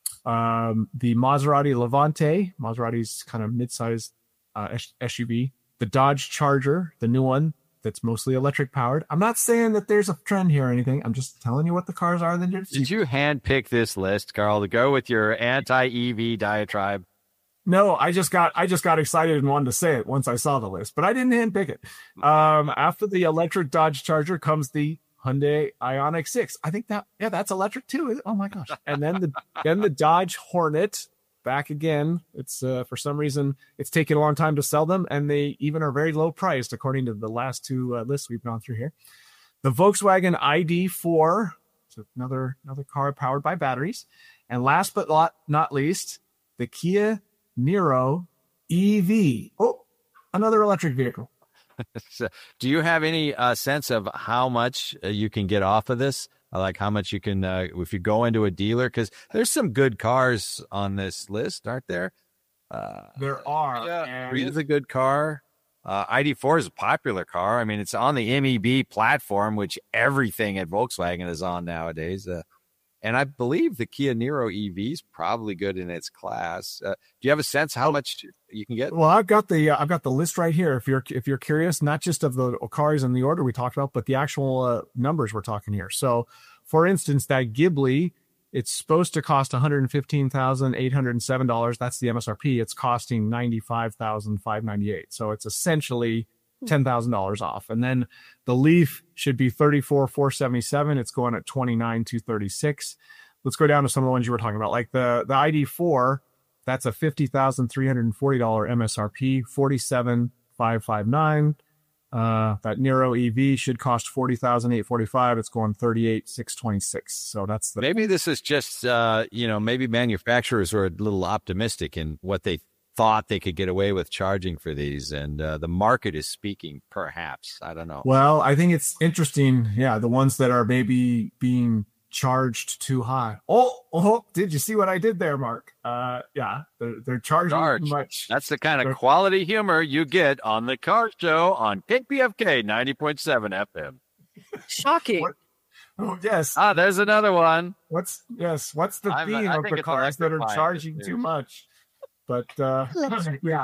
Speaker 5: Um, the Maserati Levante, Maserati's kind of mid-sized uh, S U V. The Dodge Charger, the new one that's mostly electric powered. I'm not saying that there's a trend here or anything. I'm just telling you what the cars are. Then
Speaker 3: did you handpick this list, Carl, to go with your anti-E V diatribe?
Speaker 5: No, I just got I just got excited and wanted to say it once I saw the list, but I didn't handpick it. Um, after the electric Dodge Charger comes the Hyundai Ioniq six. I think that, yeah, that's electric too. Oh my gosh. And then the, then the Dodge Hornet back again. It's, uh, for some reason it's taken a long time to sell them and they even are very low priced according to the last two uh, lists we've gone through here. The Volkswagen I D four. So another, another car powered by batteries. And last but not, not least, the Kia Niro E V. Oh, another electric vehicle.
Speaker 3: So, do you have any uh, sense of how much uh, you can get off of this? Uh, like how much you can, uh, if you go into a dealer, because there's some good cars on this list, aren't there? Uh,
Speaker 5: there are.
Speaker 3: Yeah, Rita's a good car. Uh, I D four is a popular car. I mean, it's on the M E B platform, which everything at Volkswagen is on nowadays. Uh, and I believe the Kia Niro E V is probably good in its class. Uh, do you have a sense how much you can get?
Speaker 5: Well, I've got the uh, I've got the list right here. If you're if you're curious, not just of the cars in the order we talked about, but the actual uh, numbers we're talking here. So, for instance, that Ghibli, it's supposed to cost one hundred fifteen thousand eight hundred seven dollars. That's the M S R P. It's costing ninety-five thousand five hundred ninety-eight. So it's essentially ten thousand dollars off. And then the Leaf should be thirty-four thousand four hundred seventy-seven. It's going at twenty-nine thousand two hundred thirty-six. Let's go down to some of the ones you were talking about, like the the I D four. That's a fifty thousand three hundred forty dollars M S R P, forty-seven thousand five hundred fifty-nine. Uh, that Niro E V should cost forty thousand eight hundred forty-five. It's going thirty-eight thousand six hundred twenty-six. So that's the.
Speaker 3: Maybe this is just, uh, you know, maybe manufacturers are a little optimistic in what they thought they could get away with charging for these, and uh, the market is speaking. Perhaps, I don't know.
Speaker 5: Well, I think it's interesting. Yeah, the ones that are maybe being charged too high. Oh, oh, did you see what I did there, Mark? Uh, yeah, they're, they're charging
Speaker 3: Charge.
Speaker 5: too much.
Speaker 3: That's the kind of
Speaker 5: They're...
Speaker 3: quality humor you get on the Car Show on K P F K ninety point seven F M.
Speaker 4: Shocking.
Speaker 5: What? Oh, yes.
Speaker 3: Ah, there's another one.
Speaker 5: What's yes? What's the
Speaker 3: I'm-
Speaker 5: theme
Speaker 3: I
Speaker 5: of
Speaker 3: think
Speaker 5: the
Speaker 3: it's
Speaker 5: cars that are
Speaker 3: electrifying,
Speaker 5: charging
Speaker 3: this
Speaker 5: too
Speaker 3: news.
Speaker 5: much? But uh, yeah,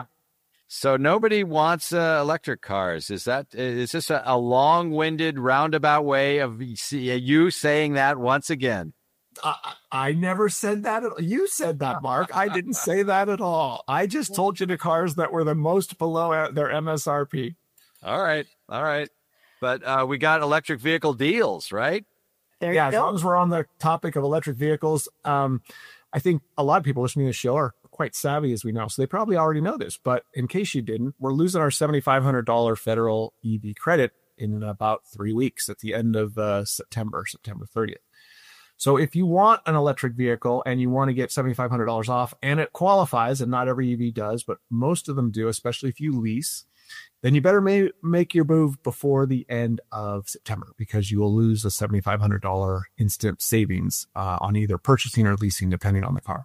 Speaker 3: So nobody wants uh, electric cars. Is that is this a, a long-winded roundabout way of you saying that once again?
Speaker 5: I, I never said that. At, you said that, Mark. I didn't say that at all. I just told you the cars that were the most below their M S R P.
Speaker 3: All right, all right. But uh, we got electric vehicle deals, right?
Speaker 4: There
Speaker 5: Yeah,
Speaker 4: you
Speaker 5: as
Speaker 4: go.
Speaker 5: long as we're on the topic of electric vehicles, um, I think a lot of people listening to the show are quite savvy, as we know, so they probably already know this. But in case you didn't, we're losing our seven thousand five hundred dollars federal E V credit in about three weeks at the end of uh, September, September thirtieth. So if you want an electric vehicle and you want to get seven thousand five hundred dollars off, and it qualifies, and not every E V does, but most of them do, especially if you lease, then you better ma- make your move before the end of September, because you will lose a seven thousand five hundred dollars instant savings uh, on either purchasing or leasing, depending on the car.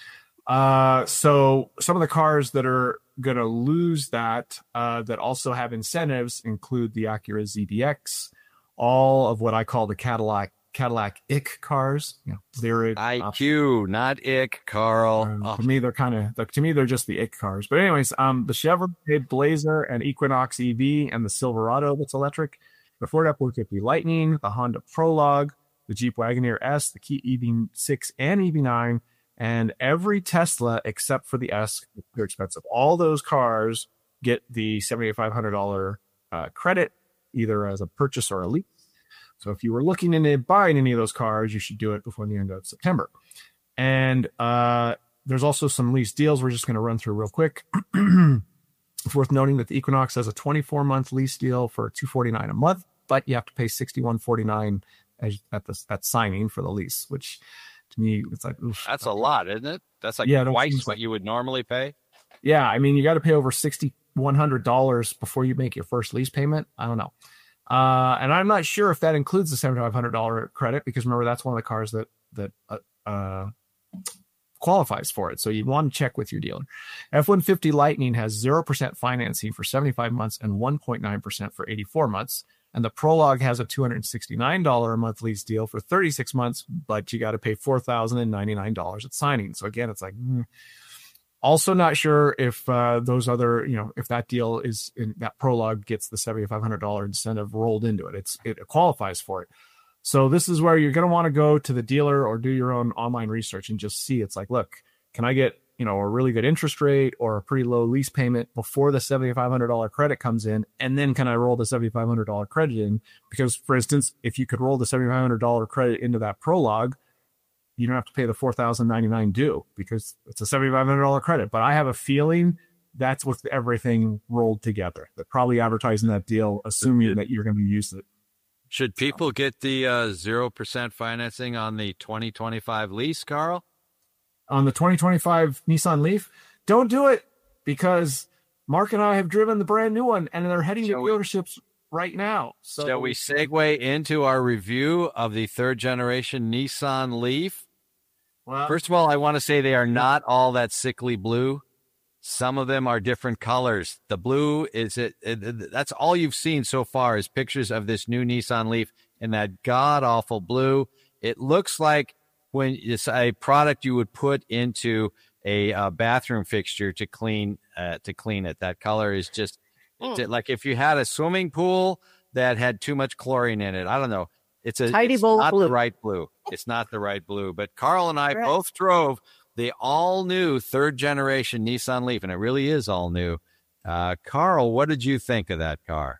Speaker 5: Uh, so some of the cars that are going to lose that, uh, that also have incentives include the Acura Z D X, all of what I call the Cadillac Cadillac I C cars. You know, Lyric,
Speaker 3: I Q, not ick, Carl.
Speaker 5: um,
Speaker 3: Oh,
Speaker 5: To me, they're kind of to me they're just the I C cars. But anyways, um, the Chevrolet Blazer and Equinox E V and the Silverado that's electric, the Ford F one fifty Lightning, the Honda Prologue, the Jeep Wagoneer S, the Kia E V six and E V nine, and every Tesla except for the S. They're expensive. All those cars get the seven thousand five hundred dollars uh, credit, either as a purchase or a lease. So if you were looking into buying any of those cars, you should do it before the end of September. And uh, there's also some lease deals we're just going to run through real quick. It's worth noting that the Equinox has a twenty-four month lease deal for two hundred forty-nine dollars a month, but you have to pay sixty-one forty-nine as at the at signing for the lease, which to me it's like oof,
Speaker 3: that's a lot, isn't it? That's like
Speaker 5: yeah,
Speaker 3: twice what
Speaker 5: like,
Speaker 3: you would normally pay.
Speaker 5: Yeah, I mean you got to pay over sixty-one hundred dollars before you make your first lease payment. I don't know, uh, and I'm not sure if that includes the seventy-five hundred dollars credit, because remember that's one of the cars that that uh, uh, qualifies for it. So you want to check with your dealer. F one fifty Lightning has zero percent financing for seventy-five months and one point nine percent for eighty-four months. And the Prologue has a two hundred sixty-nine dollars a month lease deal for thirty-six months, but you got to pay four thousand ninety-nine dollars at signing. So again, it's like, mm. Also not sure if uh, those other, you know, if that deal is in that Prologue gets the seventy-five hundred dollars incentive rolled into it. It's, it qualifies for it. So this is where you're going to want to go to the dealer or do your own online research and just see. It's like, look, can I get, you know, a really good interest rate or a pretty low lease payment before the seventy-five hundred dollars credit comes in? And then can I roll the seventy-five hundred dollars credit in? Because for instance, if you could roll the seventy-five hundred dollars credit into that Prologue, you don't have to pay the four thousand ninety-nine dollars due because it's a seventy-five hundred dollars credit. But I have a feeling that's with everything rolled together. They're probably advertising that deal, assuming that you're going to use it.
Speaker 3: Should people get the uh, zero percent financing on the twenty twenty-five lease, Carl?
Speaker 5: On the twenty twenty-five Nissan Leaf? Don't do it, because Mark and I have driven the brand new one, and they're heading shall to dealerships we, right now. So
Speaker 3: shall we segue into our review of the third generation Nissan Leaf? Well, first of all, I want to say they are not all that sickly blue. Some of them are different colors. The blue is it, it that's all you've seen so far is pictures of this new Nissan Leaf in that god awful blue. It looks like when it's a product you would put into a uh, bathroom fixture to clean uh, to clean it. That color is just mm. like if you had a swimming pool that had too much chlorine in it. I don't know. It's a
Speaker 4: tidy
Speaker 3: it's
Speaker 4: bowl
Speaker 3: not
Speaker 4: blue.
Speaker 3: the right blue. It's not the right blue. But Carl and I
Speaker 4: right.
Speaker 3: both drove the all-new third-generation Nissan Leaf, and it really is all-new. Uh, Carl, what did you think of that car?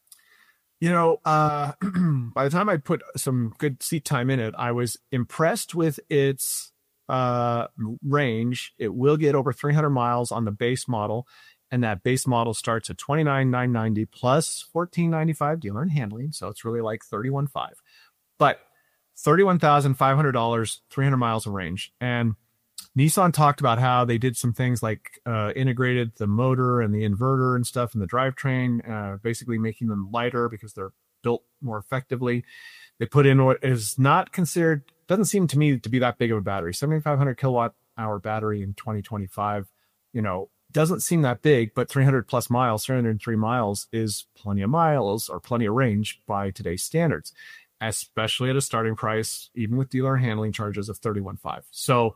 Speaker 5: You know, uh, by the time I put some good seat time in it, I was impressed with its uh, range. It will get over three hundred miles on the base model, and that base model starts at twenty-nine thousand nine hundred ninety dollars plus fourteen ninety-five dealer and handling, so it's really like thirty-one thousand five hundred dollars. But thirty-one thousand five hundred dollars, three hundred miles of range, and Nissan talked about how they did some things like uh, integrated the motor and the inverter and stuff in the drivetrain, uh, basically making them lighter because they're built more effectively. They put in what is not considered, doesn't seem to me to be that big of a battery. seventy-five hundred kilowatt hour battery in twenty twenty-five, you know, doesn't seem that big, but three hundred plus miles, three hundred three miles is plenty of miles or plenty of range by today's standards, especially at a starting price, even with dealer handling charges of thirty-one thousand five hundred dollars. So,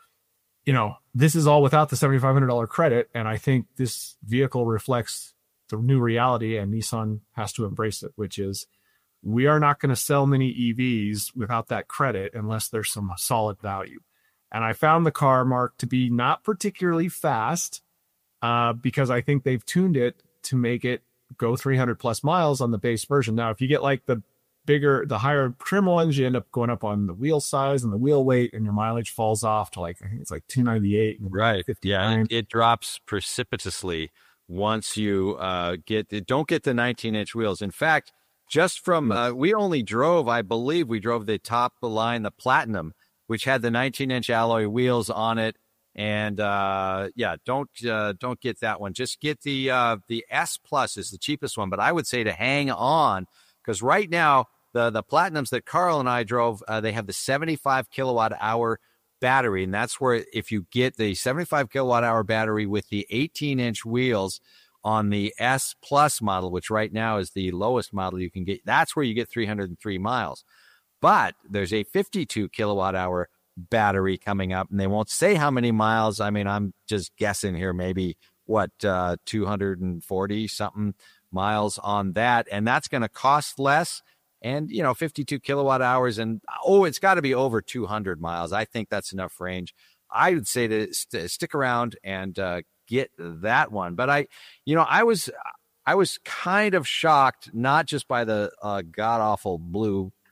Speaker 5: you know, this is all without the seventy-five hundred dollars credit. And I think this vehicle reflects the new reality, and Nissan has to embrace it, which is we are not going to sell many E Vs without that credit unless there's some solid value. And I found the car, Mark, to be not particularly fast uh, because I think they've tuned it to make it go three hundred plus miles on the base version. Now, if you get like the bigger, the higher trim ones, you end up going up on the wheel size and the wheel weight, and your mileage falls off to like, I think it's like two ninety-eight.
Speaker 3: Right. Yeah. It, it drops precipitously once you uh, get, don't get the nineteen inch wheels. In fact, just from, uh, we only drove, I believe we drove the top of the line, the Platinum, which had the nineteen inch alloy wheels on it. And uh, yeah, don't, uh, don't get that one. Just get the, uh, the S Plus is the cheapest one, but I would say to hang on, because right now, The the Platinums that Carl and I drove, uh, they have the seventy-five kilowatt hour battery. And that's where if you get the seventy-five kilowatt hour battery with the eighteen inch wheels on the S Plus model, which right now is the lowest model you can get, that's where you get three hundred three miles. But there's a fifty-two kilowatt hour battery coming up, and they won't say how many miles. I mean, I'm just guessing here, maybe what, uh, two hundred forty something miles on that. And that's going to cost less. And, you know, fifty-two kilowatt hours and, oh, it's got to be over two hundred miles. I think that's enough range. I would say to st- stick around and uh, get that one. But I, you know, I was, I was kind of shocked, not just by the uh, god awful blue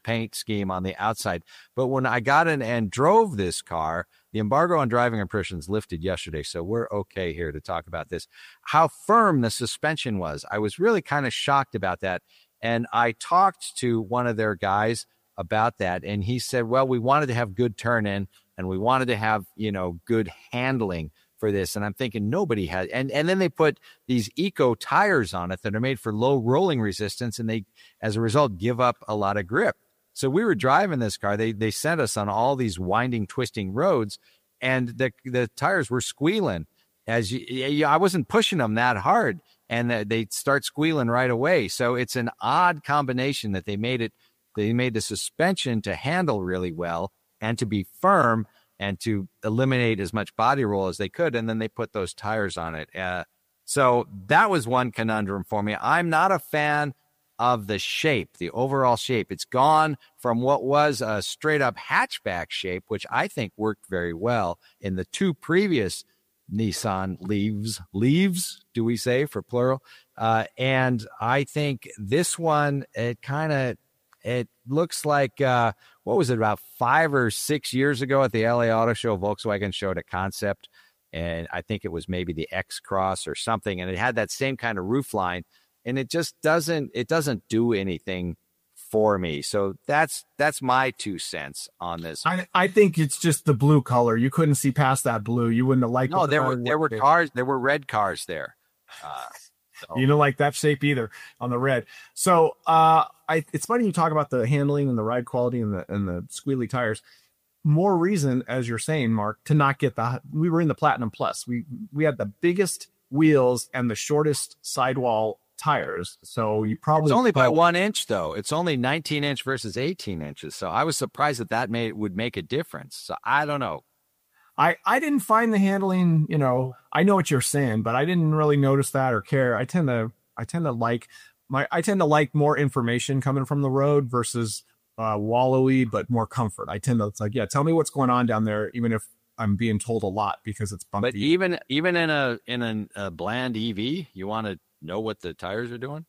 Speaker 3: paint scheme on the outside. But when I got in and drove this car, the embargo on driving impressions lifted yesterday, so we're okay here to talk about this. How firm the suspension was. I was really kind of shocked about that. And I talked to one of their guys about that, and he said, well, we wanted to have good turn in, and we wanted to have, you know, good handling for this. And I'm thinking nobody had, and, and then they put these eco tires on it that are made for low rolling resistance, and they, as a result, give up a lot of grip. So we were driving this car. They they sent us on all these winding, twisting roads, and the the tires were squealing. As you, you I wasn't pushing them that hard, and they start squealing right away. So it's an odd combination that they made it. They made the suspension to handle really well and to be firm and to eliminate as much body roll as they could, and then they put those tires on it. Uh, so that was one conundrum for me. I'm not a fan of the shape, the overall shape. It's gone from what was a straight up hatchback shape, which I think worked very well in the two previous Nissan Leaves, leaves, do we say for plural? Uh, and I think this one, it kind of, it looks like, uh, what was it, about five or six years ago at the L A Auto Show, Volkswagen showed a concept, and I think it was maybe the X-Cross or something, and it had that same kind of roof line, and it just doesn't, it doesn't do anything for me. So that's that's my two cents on this.
Speaker 5: I, I think it's just the blue color. You couldn't see past that blue. You wouldn't have liked it.
Speaker 3: No, there were there were cars, there were red cars there. Uh, so.
Speaker 5: You don't like that shape either on the red. So uh, I, it's funny you talk about the handling and the ride quality and the and the squealy tires. More reason, as you're saying, Mark, to not get the. We were in the Platinum Plus. We we had the biggest wheels and the shortest sidewall tires. So you probably
Speaker 3: it's only by one inch though. It's only nineteen inch versus eighteen inches. So I was surprised that that made would make a difference. So I don't know.
Speaker 5: I, I didn't find the handling, you know, I know what you're saying, but I didn't really notice that or care. I tend to, I tend to like my, I tend to like more information coming from the road versus uh, wallowy, but more comfort. I tend to, it's like, yeah, tell me what's going on down there, even if I'm being told a lot because it's bumpy.
Speaker 3: But even, even in a, in a, a bland E V, you want to know what the tires are doing?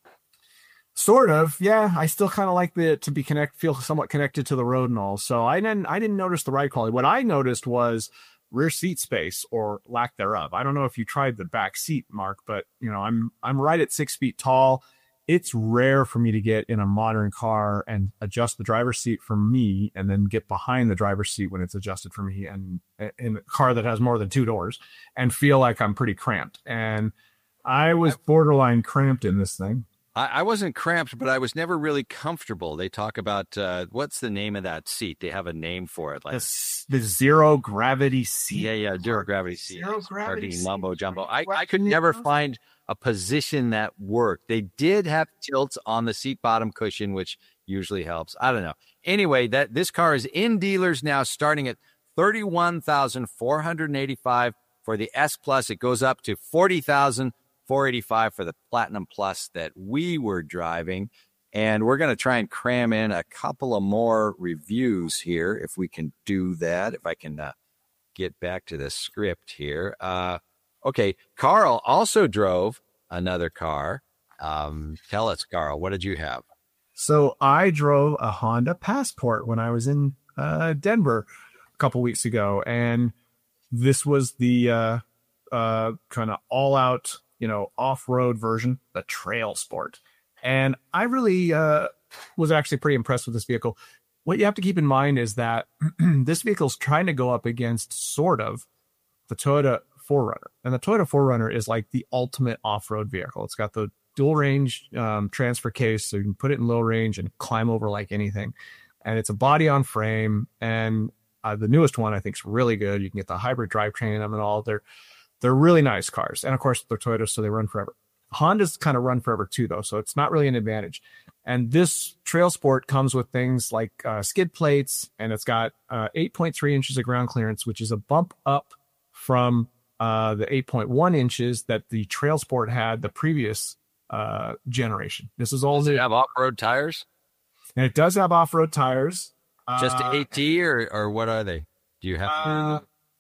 Speaker 5: Sort of, yeah. I still kind of like the to be connect, feel somewhat connected to the road and all. So I didn't, I didn't notice the ride quality. What I noticed was rear seat space or lack thereof. I don't know if you tried the back seat, Mark, but you know, I'm I'm right at six feet tall. It's rare for me to get in a modern car and adjust the driver's seat for me and then get behind the driver's seat when it's adjusted for me and in a car that has more than two doors and feel like I'm pretty cramped. And I was borderline cramped in this thing.
Speaker 3: I, I wasn't cramped, but I was never really comfortable. They talk about, uh, what's the name of that seat? They have a name for it. Like
Speaker 5: the, the zero gravity seat.
Speaker 3: Yeah, yeah, zero gravity seat.
Speaker 5: Zero gravity seat.
Speaker 3: Mumbo jumbo. I, I could never find a position that worked. They did have tilts on the seat bottom cushion, which usually helps. I don't know. Anyway, that this car is in dealers now, starting at thirty-one thousand four hundred eighty-five for the S Plus. It goes up to forty thousand four hundred eighty-five for the Platinum Plus that we were driving. And we're going to try and cram in a couple of more reviews here, if we can do that, if I can uh, get back to the script here. Uh, okay, Carl also drove another car. Um, tell us, Carl, what did you have?
Speaker 5: So I drove a Honda Passport when I was in uh, Denver a couple weeks ago. And this was the uh, uh, kind of all-out, you know, off-road version, the Trail Sport. And I really uh, was actually pretty impressed with this vehicle. What you have to keep in mind is that this vehicle is trying to go up against sort of the Toyota four runner. And the Toyota four runner is like the ultimate off-road vehicle. It's got the dual range um, transfer case, so you can put it in low range and climb over like anything. And it's a body on frame. And uh, the newest one I think is really good. You can get the hybrid drivetrain in them and all. They're They're really nice cars. And of course, they're Toyota, so they run forever. Hondas kind of run forever too, though, so it's not really an advantage. And this Trail Sport comes with things like uh, skid plates, and it's got uh, eight point three inches of ground clearance, which is a bump up from uh, the eight point one inches that the Trail Sport had the previous uh, generation. This is all
Speaker 3: Does
Speaker 5: new.
Speaker 3: it have off-road tires?
Speaker 5: And it does have off-road tires.
Speaker 3: Just
Speaker 5: uh,
Speaker 3: AT or, or what are they? Do you have?
Speaker 5: Uh,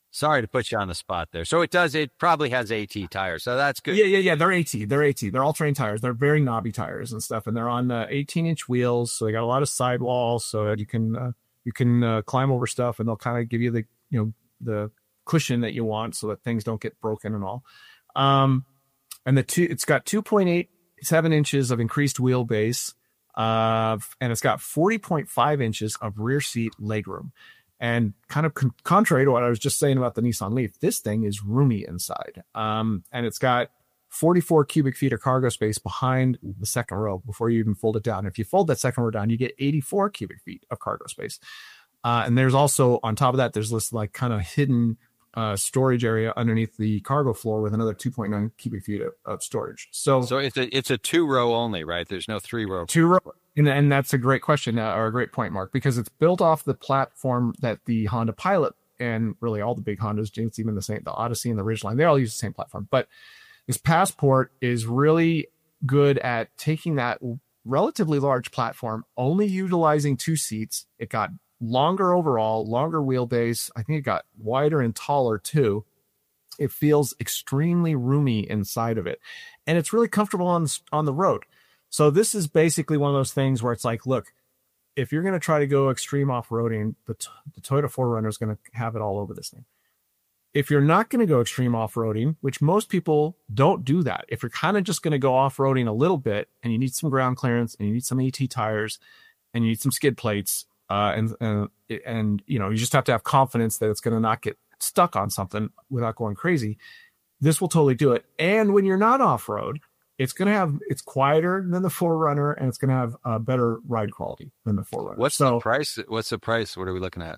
Speaker 3: Sorry to put you on the spot there. So it does, it probably has AT tires. So that's good.
Speaker 5: Yeah, yeah, yeah. They're AT. They're AT. They're all-terrain tires. They're very knobby tires and stuff. And they're on uh, eighteen inch wheels. So they got a lot of sidewalls so that you can, uh, you can uh, climb over stuff, and they'll kind of give you the, you know, the cushion that you want so that things don't get broken and all. Um, and the two, it's got two point eight seven inches of increased wheelbase, uh, and it's got forty point five inches of rear seat legroom. And kind of con- contrary to what I was just saying about the Nissan Leaf, this thing is roomy inside. Um, and it's got forty-four cubic feet of cargo space behind the second row before you even fold it down. If you fold that second row down, you get eighty-four cubic feet of cargo space. Uh, and there's also, on top of that, there's this like kind of hidden uh, storage area underneath the cargo floor with another two point nine cubic feet of, of storage. So,
Speaker 3: so it's a, it's a two row only, right? There's no three row.
Speaker 5: Two row. And, and that's a great question uh, or a great point, Mark, because it's built off the platform that the Honda Pilot and really all the big Hondas, it's even the same, the Odyssey and the Ridgeline, they all use the same platform. But this Passport is really good at taking that relatively large platform, only utilizing two seats. It got longer overall, longer wheelbase. I think it got wider and taller too. It feels extremely roomy inside of it, and it's really comfortable on on the road. So this is basically one of those things where it's like, look, if you're going to try to go extreme off-roading, the, the Toyota four runner is going to have it all over this thing. If you're not going to go extreme off-roading, which most people don't do that, if you're kind of just going to go off-roading a little bit and you need some ground clearance and you need some AT tires and you need some skid plates, uh, and, and, and, you know, you just have to have confidence that it's going to not get stuck on something without going crazy, this will totally do it. And when you're not off-road, it's going to have, it's quieter than the four runner, and it's going to have a better ride quality than the four runner.
Speaker 3: What's
Speaker 5: so,
Speaker 3: the price? What's the price? What are we looking at?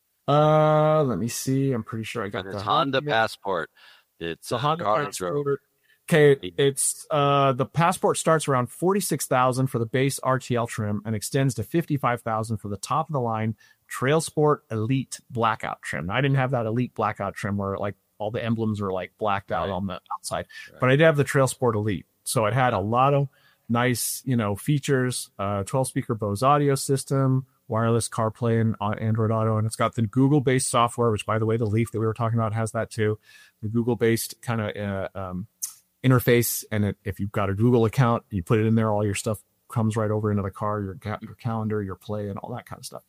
Speaker 5: Uh, let me see. I'm pretty sure I got
Speaker 3: the
Speaker 5: the
Speaker 3: Honda Passport. It's
Speaker 5: a Honda
Speaker 3: Passport.
Speaker 5: Okay, it's uh the Passport starts around forty-six thousand for the base R T L trim and extends to fifty-five thousand for the top of the line Trail Sport Elite blackout trim. Now, I didn't have that Elite blackout trim where like all the emblems are like blacked out right on the outside, right. But I did have the Trail Sport Elite. So it had a lot of nice, you know, features, uh, twelve speaker Bose audio system, wireless CarPlay and Android Auto. And it's got the Google based software, which by the way, the Leaf that we were talking about has that too. The Google based kind of, uh, um, interface. And it, if you've got a Google account, you put it in there, all your stuff comes right over into the car, your, your calendar, your play and all that kind of stuff.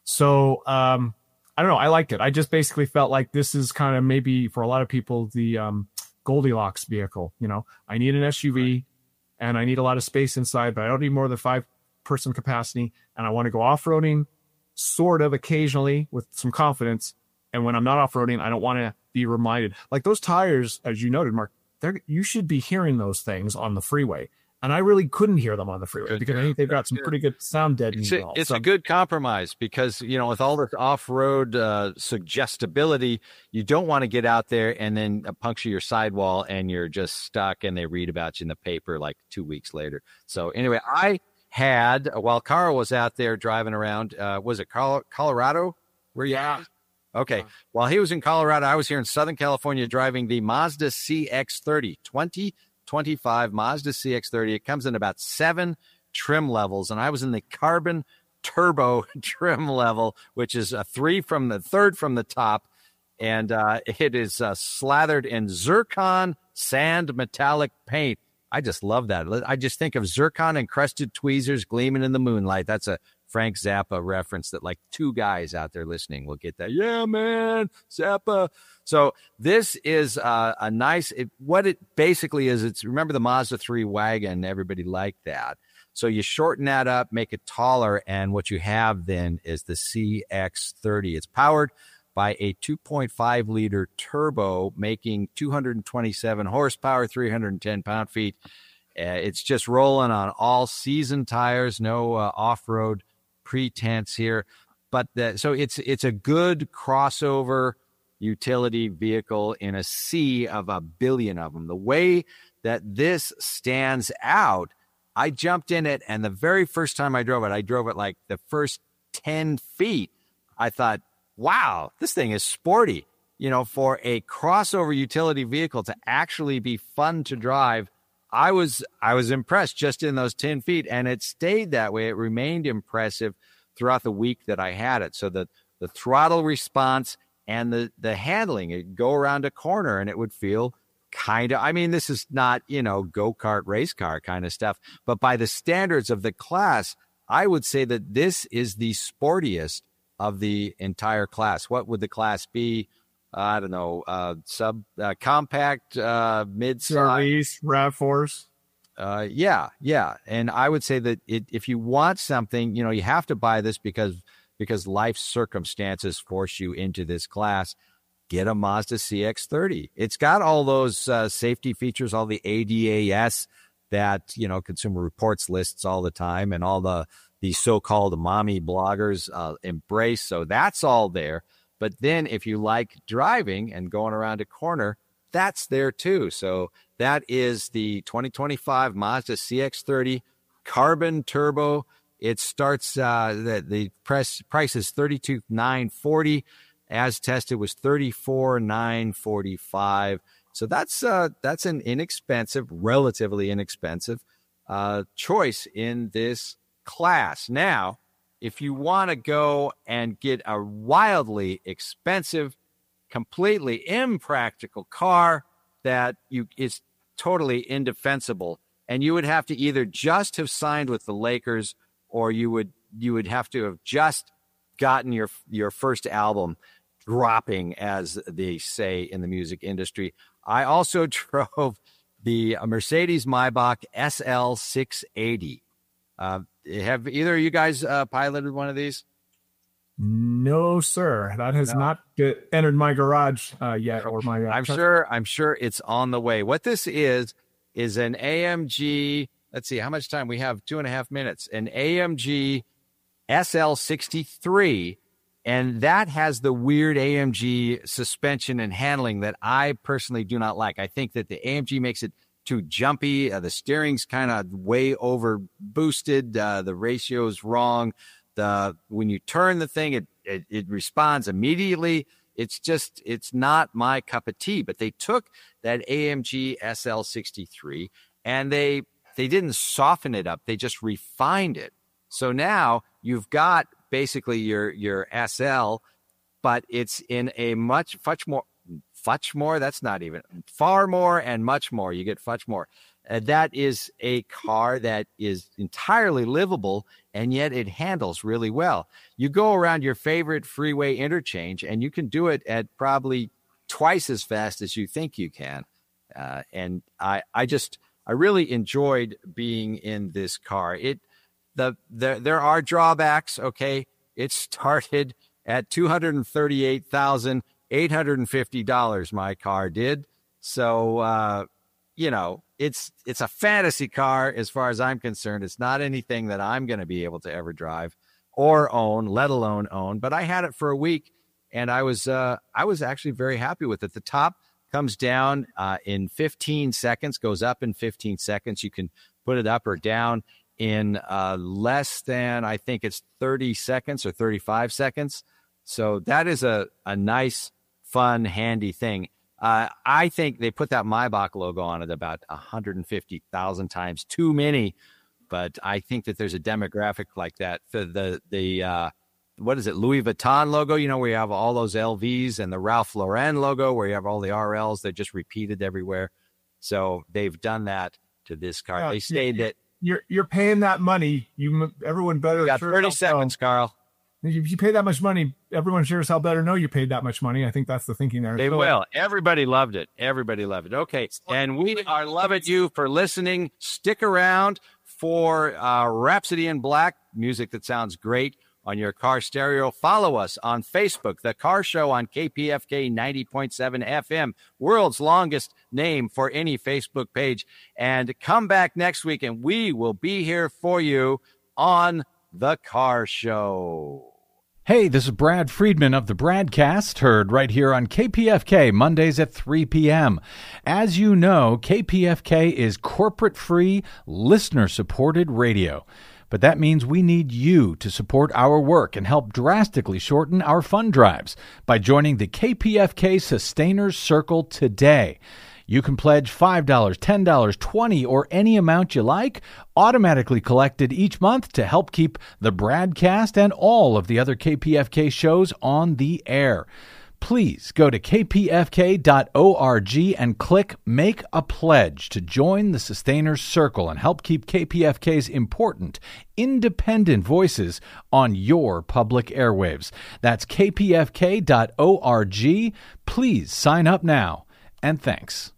Speaker 5: So, um, I don't know. I liked it. I just basically felt like this is kind of maybe for a lot of people, the, um, Goldilocks vehicle. You know, I need an S U V and I need a lot of space inside, but I don't need more than five person capacity. And I want to go off-roading sort of occasionally with some confidence. And when I'm not off-roading, I don't want to be reminded, like those tires, as you noted, Mark, they're, you should be hearing those things on the freeway. And I really couldn't hear them on the freeway good, because I think they've got some good. pretty good sound deadening.
Speaker 3: It's, a, it's so. a good compromise because, you know, with all this off-road uh, suggestibility, you don't want to get out there and then uh, puncture your sidewall and you're just stuck and they read about you in the paper like two weeks later. So anyway, I had, while Carl was out there driving around, uh, was it Colorado? Where you
Speaker 5: yeah.
Speaker 3: at? Okay. While he was in Colorado, I was here in Southern California driving the Mazda C X thirty, twenty twenty-five Mazda C X thirty. It comes in about seven trim levels, and I was in the carbon turbo trim level, which is a three from the third from the top, and uh, it is uh, slathered in zircon sand metallic paint. I just love that. I just think of zircon encrusted tweezers gleaming in the moonlight. That's a Frank Zappa reference that like two guys out there listening will get that. Yeah, man, Zappa. So this is uh, a nice, it, what it basically is, it's, remember the Mazda three wagon, everybody liked that. So you shorten that up, make it taller, and what you have then is the C X thirty. It's powered by a two point five liter turbo, making two hundred twenty-seven horsepower, three hundred ten pound-feet. Uh, it's just rolling on all season tires, no uh, off-road pretense here. But the, so it's it's a good crossover utility vehicle in a sea of a billion of them. The way that this stands out, I jumped in it, and the very first time I drove it, I drove it like the first ten feet. I thought, wow, this thing is sporty. You know, for a crossover utility vehicle to actually be fun to drive, I was I was impressed just in those ten feet, and it stayed that way. It remained impressive throughout the week that I had it. So the, the throttle response and the, the handling. It'd go around a corner and it would feel kind of, I mean, this is not, you know, go-kart race car kind of stuff, but by the standards of the class, I would say that this is the sportiest of the entire class. What would the class be? Uh, I don't know, uh, sub uh, compact, uh, mid-size,
Speaker 5: RAV fours.
Speaker 3: Uh, yeah, yeah. And I would say that it, if you want something, you know, you have to buy this because because life circumstances force you into this class. Get a Mazda C X thirty. It's got all those uh, safety features, all the A D A S that, you know, Consumer Reports lists all the time, and all the the so-called mommy bloggers uh, embrace. So that's all there. But then if you like driving and going around a corner, that's there too. So that is the twenty twenty-five Mazda C X thirty Carbon Turbo. It starts, uh, the, the press price is thirty-two thousand nine hundred forty dollars. As tested was thirty-four thousand nine hundred forty-five dollars. So that's, uh, that's an inexpensive, relatively inexpensive, uh, choice in this class. Now, if you want to go and get a wildly expensive, completely impractical car that you is totally indefensible, and you would have to either just have signed with the Lakers, or you would you would have to have just gotten your your first album dropping, as they say in the music industry. I also drove the Mercedes Maybach S L six eighty. Uh, have either of you guys uh, piloted one of these?
Speaker 5: No, sir. That has
Speaker 3: No.
Speaker 5: not get, entered my garage uh, yet, or my. Uh,
Speaker 3: I'm
Speaker 5: truck.
Speaker 3: sure. I'm sure it's on the way. What this is is an A M G. Let's see how much time we have. Two and a half minutes. An A M G S L sixty-three, and that has the weird A M G suspension and handling that I personally do not like. I think that the A M G makes it too jumpy. Uh, the steering's kind of way over boosted. Uh, the ratio's wrong. The when you turn the thing, it, it it responds immediately. It's just it's not my cup of tea. But they took that A M G S L sixty-three and they they didn't soften it up. They just refined it. So now you've got basically your your S L, but it's in a much much more. Much more, that's not even far more and much more. You get much more. Uh, that is a car that is entirely livable, and yet it handles really well. You go around your favorite freeway interchange, and you can do it at probably twice as fast as you think you can. Uh, and I, I just, I really enjoyed being in this car. It, the, the there are drawbacks. Okay, it started at two hundred thirty-eight thousand eight hundred fifty dollars. My car did. So, uh, you know, it's it's a fantasy car as far as I'm concerned. It's not anything that I'm going to be able to ever drive or own, let alone own. But I had it for a week, and I was uh, I was actually very happy with it. The top comes down uh, in fifteen seconds, goes up in fifteen seconds. You can put it up or down in uh, less than, I think it's thirty seconds or thirty-five seconds. So that is a, a nice, fun, handy thing. Uh, I think they put that Maybach logo on it about one hundred fifty thousand times too many, but I think that there's a demographic like that. The, the, the uh, what is it, Louis Vuitton logo, you know, where you have all those L Vs, and the Ralph Lauren logo where you have all the R Ls that just repeated everywhere. So they've done that to this car.
Speaker 5: Yeah,
Speaker 3: they say
Speaker 5: yeah,
Speaker 3: that
Speaker 5: you're you're paying that money. You everyone better.
Speaker 3: you got
Speaker 5: sure
Speaker 3: thirty
Speaker 5: enough
Speaker 3: seconds,
Speaker 5: know.
Speaker 3: Carl.
Speaker 5: If you pay that much money, everyone sure as hell better know you paid that much money. I think that's the thinking there.
Speaker 3: They
Speaker 5: So,
Speaker 3: will. Everybody loved it. Everybody loved it. Okay. And we are loving you for listening. Stick around for uh, Rhapsody in Black, music that sounds great on your car stereo. Follow us on Facebook, The Car Show on K P F K ninety point seven F M, world's longest name for any Facebook page. And come back next week, and we will be here for you on The Car Show.
Speaker 6: Hey, this is Brad Friedman of the Bradcast, heard right here on K P F K, Mondays at three p.m. As you know, K P F K is corporate-free, listener-supported radio. But that means we need you to support our work and help drastically shorten our fund drives by joining the K P F K Sustainers Circle today. You can pledge five dollars, ten dollars, twenty dollars, or any amount you like, automatically collected each month to help keep the Bradcast and all of the other K P F K shows on the air. Please go to k p f k dot org and click Make a Pledge to join the Sustainers Circle and help keep K P F K's important, independent voices on your public airwaves. That's k p f k dot org. Please sign up now, and thanks.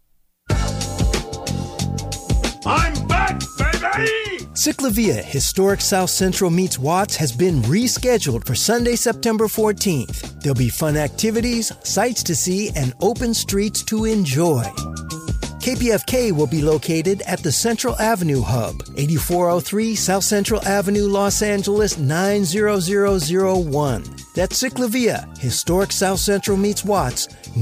Speaker 7: I'm back, baby!
Speaker 2: Ciclavia Historic South Central meets Watts has been rescheduled for Sunday, September fourteenth. There'll be fun activities, sights to see, and open streets to enjoy. K P F K will be located at the Central Avenue Hub, eighty-four oh three South Central Avenue, Los Angeles nine zero zero zero one. That's Ciclavia Historic South Central meets Watts.